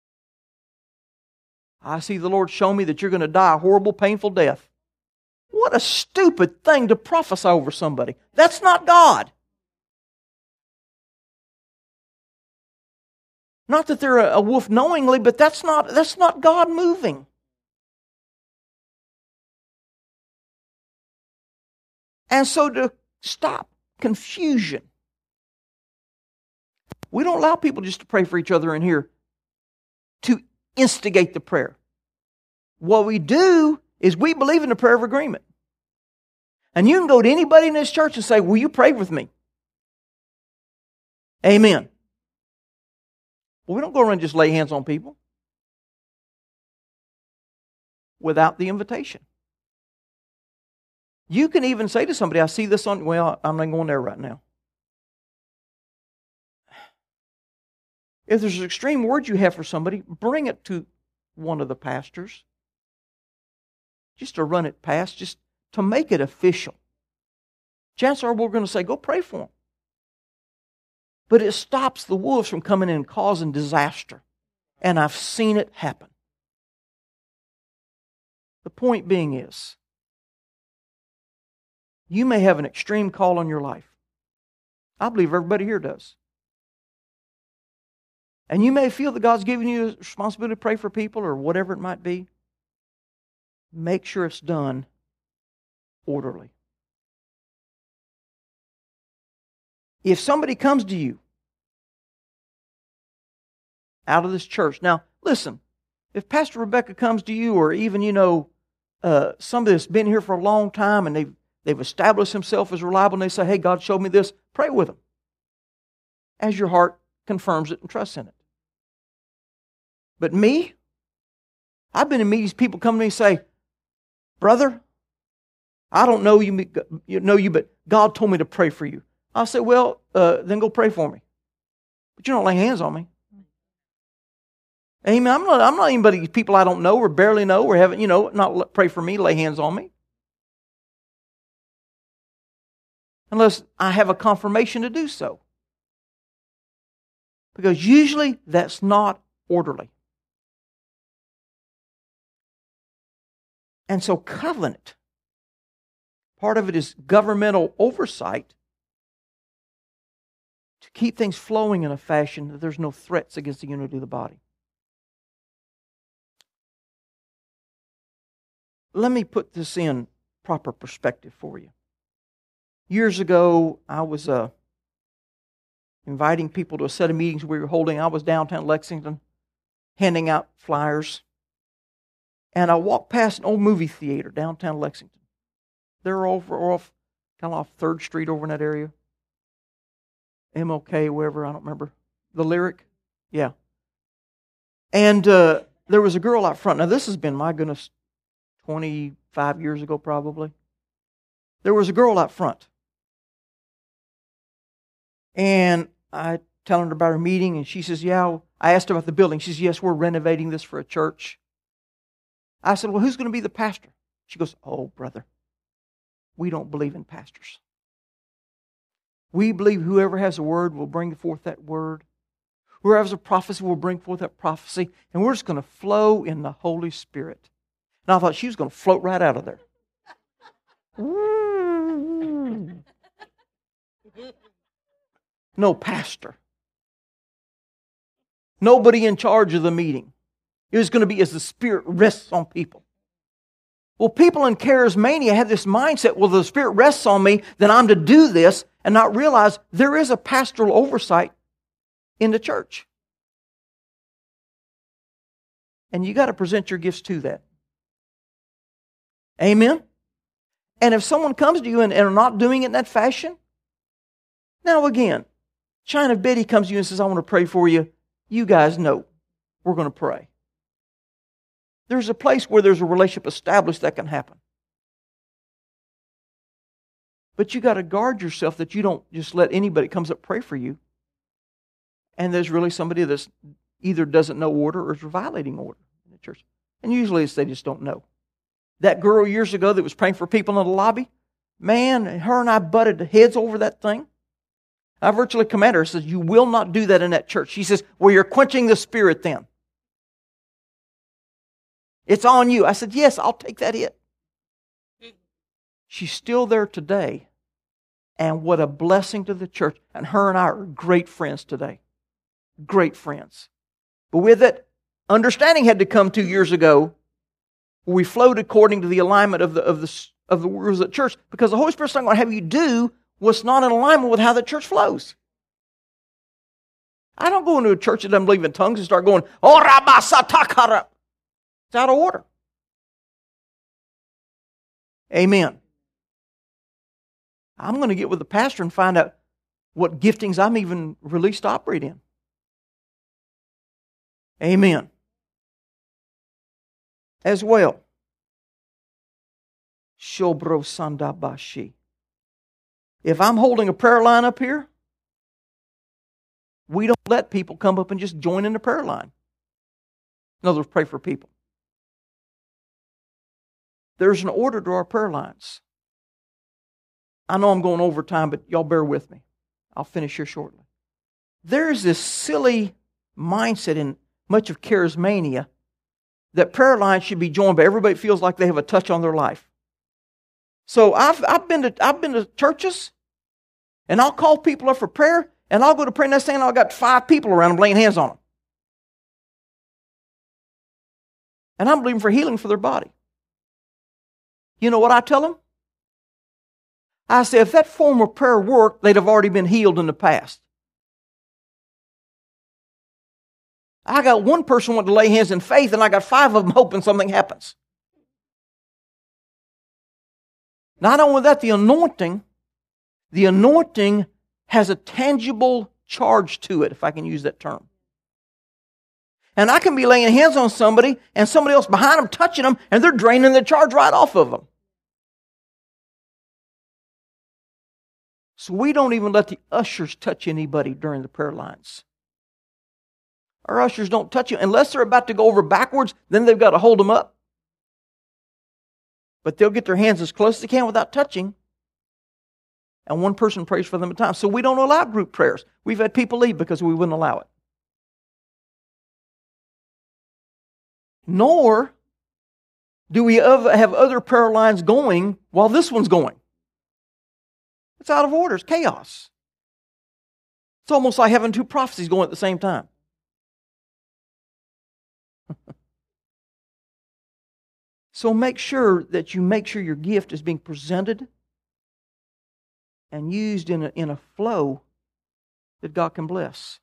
I see the Lord show me that you're going to die a horrible, painful death. What a stupid thing to prophesy over somebody. That's not God. Not that they're a wolf knowingly, but that's not God moving. And so to stop confusion, we don't allow people just to pray for each other in here to instigate the prayer. What we do is we believe in the prayer of agreement. And you can go to anybody in this church and say, will you pray with me? Amen. Well, we don't go around and just lay hands on people without the invitation. You can even say to somebody, I see this on, well, I'm not going there right now. If there's an extreme word you have for somebody, bring it to one of the pastors. Just to run it past, just to make it official. Chances are we're going to say, go pray for them. But it stops the wolves from coming in and causing disaster. And I've seen it happen. The point being is, you may have an extreme call on your life. I believe everybody here does. And you may feel that God's giving you a responsibility to pray for people or whatever it might be. Make sure it's done orderly. If somebody comes to you out of this church, now listen, if Pastor Rebecca comes to you, or even, somebody that's been here for a long time and they've established himself as reliable, and they say, hey, God showed me this, pray with them as your heart confirms it and trusts in it. But me, I've been in meetings, people come to me and say, brother, I don't know you, but God told me to pray for you. I'll say, well, then go pray for me. But you don't lay hands on me. Amen. I'm not anybody, people I don't know or barely know or haven't, not pray for me, lay hands on me. Unless I have a confirmation to do so. Because usually that's not orderly. And so covenant, part of it is governmental oversight to keep things flowing in a fashion that there's no threats against the unity of the body. Let me put this in proper perspective for you. Years ago, I was inviting people to a set of meetings we were holding. I was downtown Lexington handing out flyers. And I walked past an old movie theater downtown Lexington. They're off 3rd Street over in that area. MLK, wherever, I don't remember. The Lyric? Yeah. And there was a girl out front. Now this has been, my goodness, 25 years ago probably. There was a girl out front. And I telling her about her meeting, and she says, yeah. I asked her about the building. She says, yes, we're renovating this for a church. I said, well, who's going to be the pastor? She goes, oh, brother, we don't believe in pastors. We believe whoever has a word will bring forth that word. Whoever has a prophecy will bring forth that prophecy. And we're just going to flow in the Holy Spirit. And I thought she was going to float right out of there. No pastor. Nobody in charge of the meeting. It was going to be as the Spirit rests on people. Well, people in charismania have this mindset, well, the Spirit rests on me, then I'm to do this, and not realize there is a pastoral oversight in the church. And you got to present your gifts to that. Amen? And if someone comes to you and are not doing it in that fashion, now again, China Betty comes to you and says, I want to pray for you. You guys know we're going to pray. There's a place where there's a relationship established that can happen. But you got to guard yourself that you don't just let anybody comes up pray for you. And there's really somebody that's either doesn't know order or is violating order in the church. And usually it's they just don't know. That girl years ago that was praying for people in the lobby, man, her and I butted heads over that thing. I virtually commanded her, says, you will not do that in that church. She says, well, you're quenching the Spirit then. It's on you. I said, yes, I'll take that hit. She's still there today. And what a blessing to the church. And her and I are great friends today. Great friends. But with it, understanding had to come 2 years ago. Where we flowed according to the alignment of the rules of the church. Because the Holy Spirit's not going to have you do what's not in alignment with how the church flows. I don't go into a church that doesn't believe in tongues and start going, oh, rabasatakara. It's out of order. Amen. I'm going to get with the pastor and find out what giftings I'm even released to operate in. Amen. As well, Shobro Sandabashi. If I'm holding a prayer line up here, we don't let people come up and just join in the prayer line. In other words, pray for people. There's an order to our prayer lines. I know I'm going over time, but y'all bear with me. I'll finish here shortly. There's this silly mindset in much of charismania that prayer lines should be joined by everybody that feels like they have a touch on their life. So I've been to churches, and I'll call people up for prayer, and I'll go to prayer, and next thing I've got 5 people around them laying hands on them. And I'm believing for healing for their body. You know what I tell them? I say, if that form of prayer worked, they'd have already been healed in the past. I got one person wanting to lay hands in faith, and I got 5 of them hoping something happens. Not only that, the anointing has a tangible charge to it, if I can use that term. And I can be laying hands on somebody, and somebody else behind them touching them, and they're draining the charge right off of them. So we don't even let the ushers touch anybody during the prayer lines. Our ushers don't touch you unless they're about to go over backwards, then they've got to hold them up. But they'll get their hands as close as they can without touching. And one person prays for them at a time. So we don't allow group prayers. We've had people leave because we wouldn't allow it. Nor do we have other prayer lines going while this one's going. It's out of order. It's chaos. It's almost like having 2 prophecies going at the same time. So make sure your gift is being presented and used in a flow that God can bless.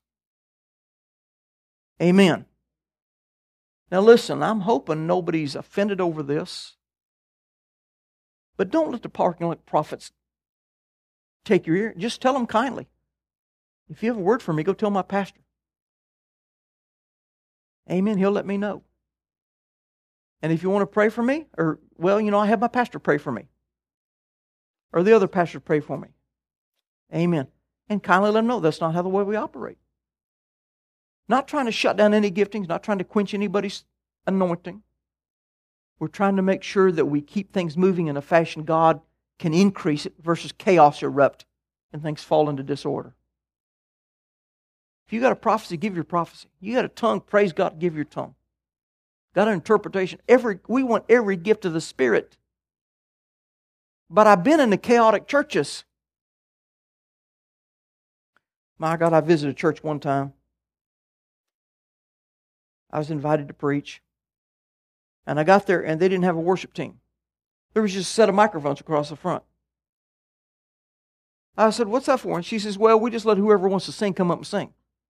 Amen. Now listen, I'm hoping nobody's offended over this. But don't let the parking lot prophets take your ear. Just tell them kindly. If you have a word for me, go tell my pastor. Amen. He'll let me know. And if you want to pray for me, I have my pastor pray for me. Or the other pastor pray for me. Amen. And kindly let them know that's not how the way we operate. Not trying to shut down any giftings, not trying to quench anybody's anointing. We're trying to make sure that we keep things moving in a fashion God can increase it versus chaos erupt and things fall into disorder. If you got a prophecy, give your prophecy. You got a tongue, praise God, give your tongue. Got an interpretation. We want every gift of the Spirit. But I've been in the chaotic churches. My God, I visited a church one time. I was invited to preach. And I got there and they didn't have a worship team. There was just a set of microphones across the front. I said, what's that for? And she says, well, we just let whoever wants to sing come up and sing.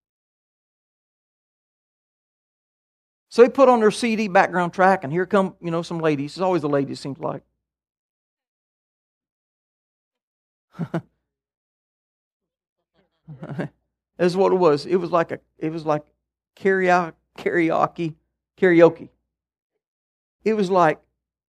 So they put on their CD background track, and here come, some ladies. It's always the ladies, seems like. That's what it was. It was like karaoke. It was like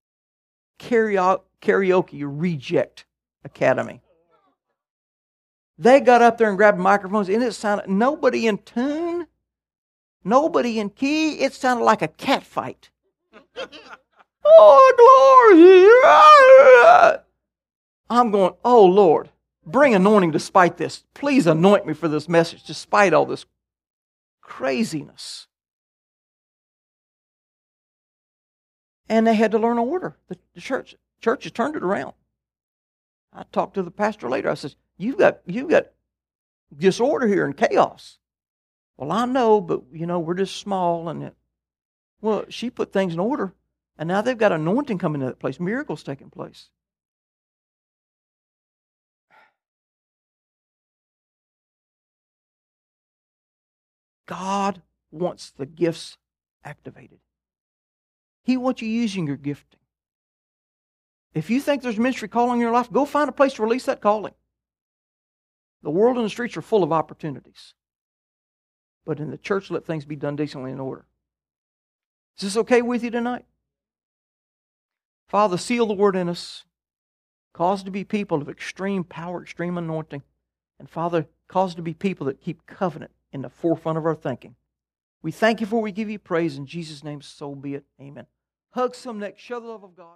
karaoke reject academy. They got up there and grabbed microphones, and it sounded nobody in tune. Nobody in key. It sounded like a cat fight. Oh, glory! I'm going, oh, Lord, bring anointing despite this. Please anoint me for this message, despite all this craziness. And they had to learn order. The church has turned it around. I talked to the pastor later. I said, you've got disorder here and chaos. Well, I know, but, we're just small. Well, she put things in order, and now they've got anointing coming into that place. Miracles taking place. God wants the gifts activated. He wants you using your gifting. If you think there's ministry calling in your life, go find a place to release that calling. The world and the streets are full of opportunities. But in the church, let things be done decently in order. Is this okay with you tonight? Father, seal the word in us. Cause to be people of extreme power, extreme anointing. And Father, cause to be people that keep covenant in the forefront of our thinking. We thank you for we give you praise. In Jesus' name, so be it. Amen. Hug some next. Show the love of God.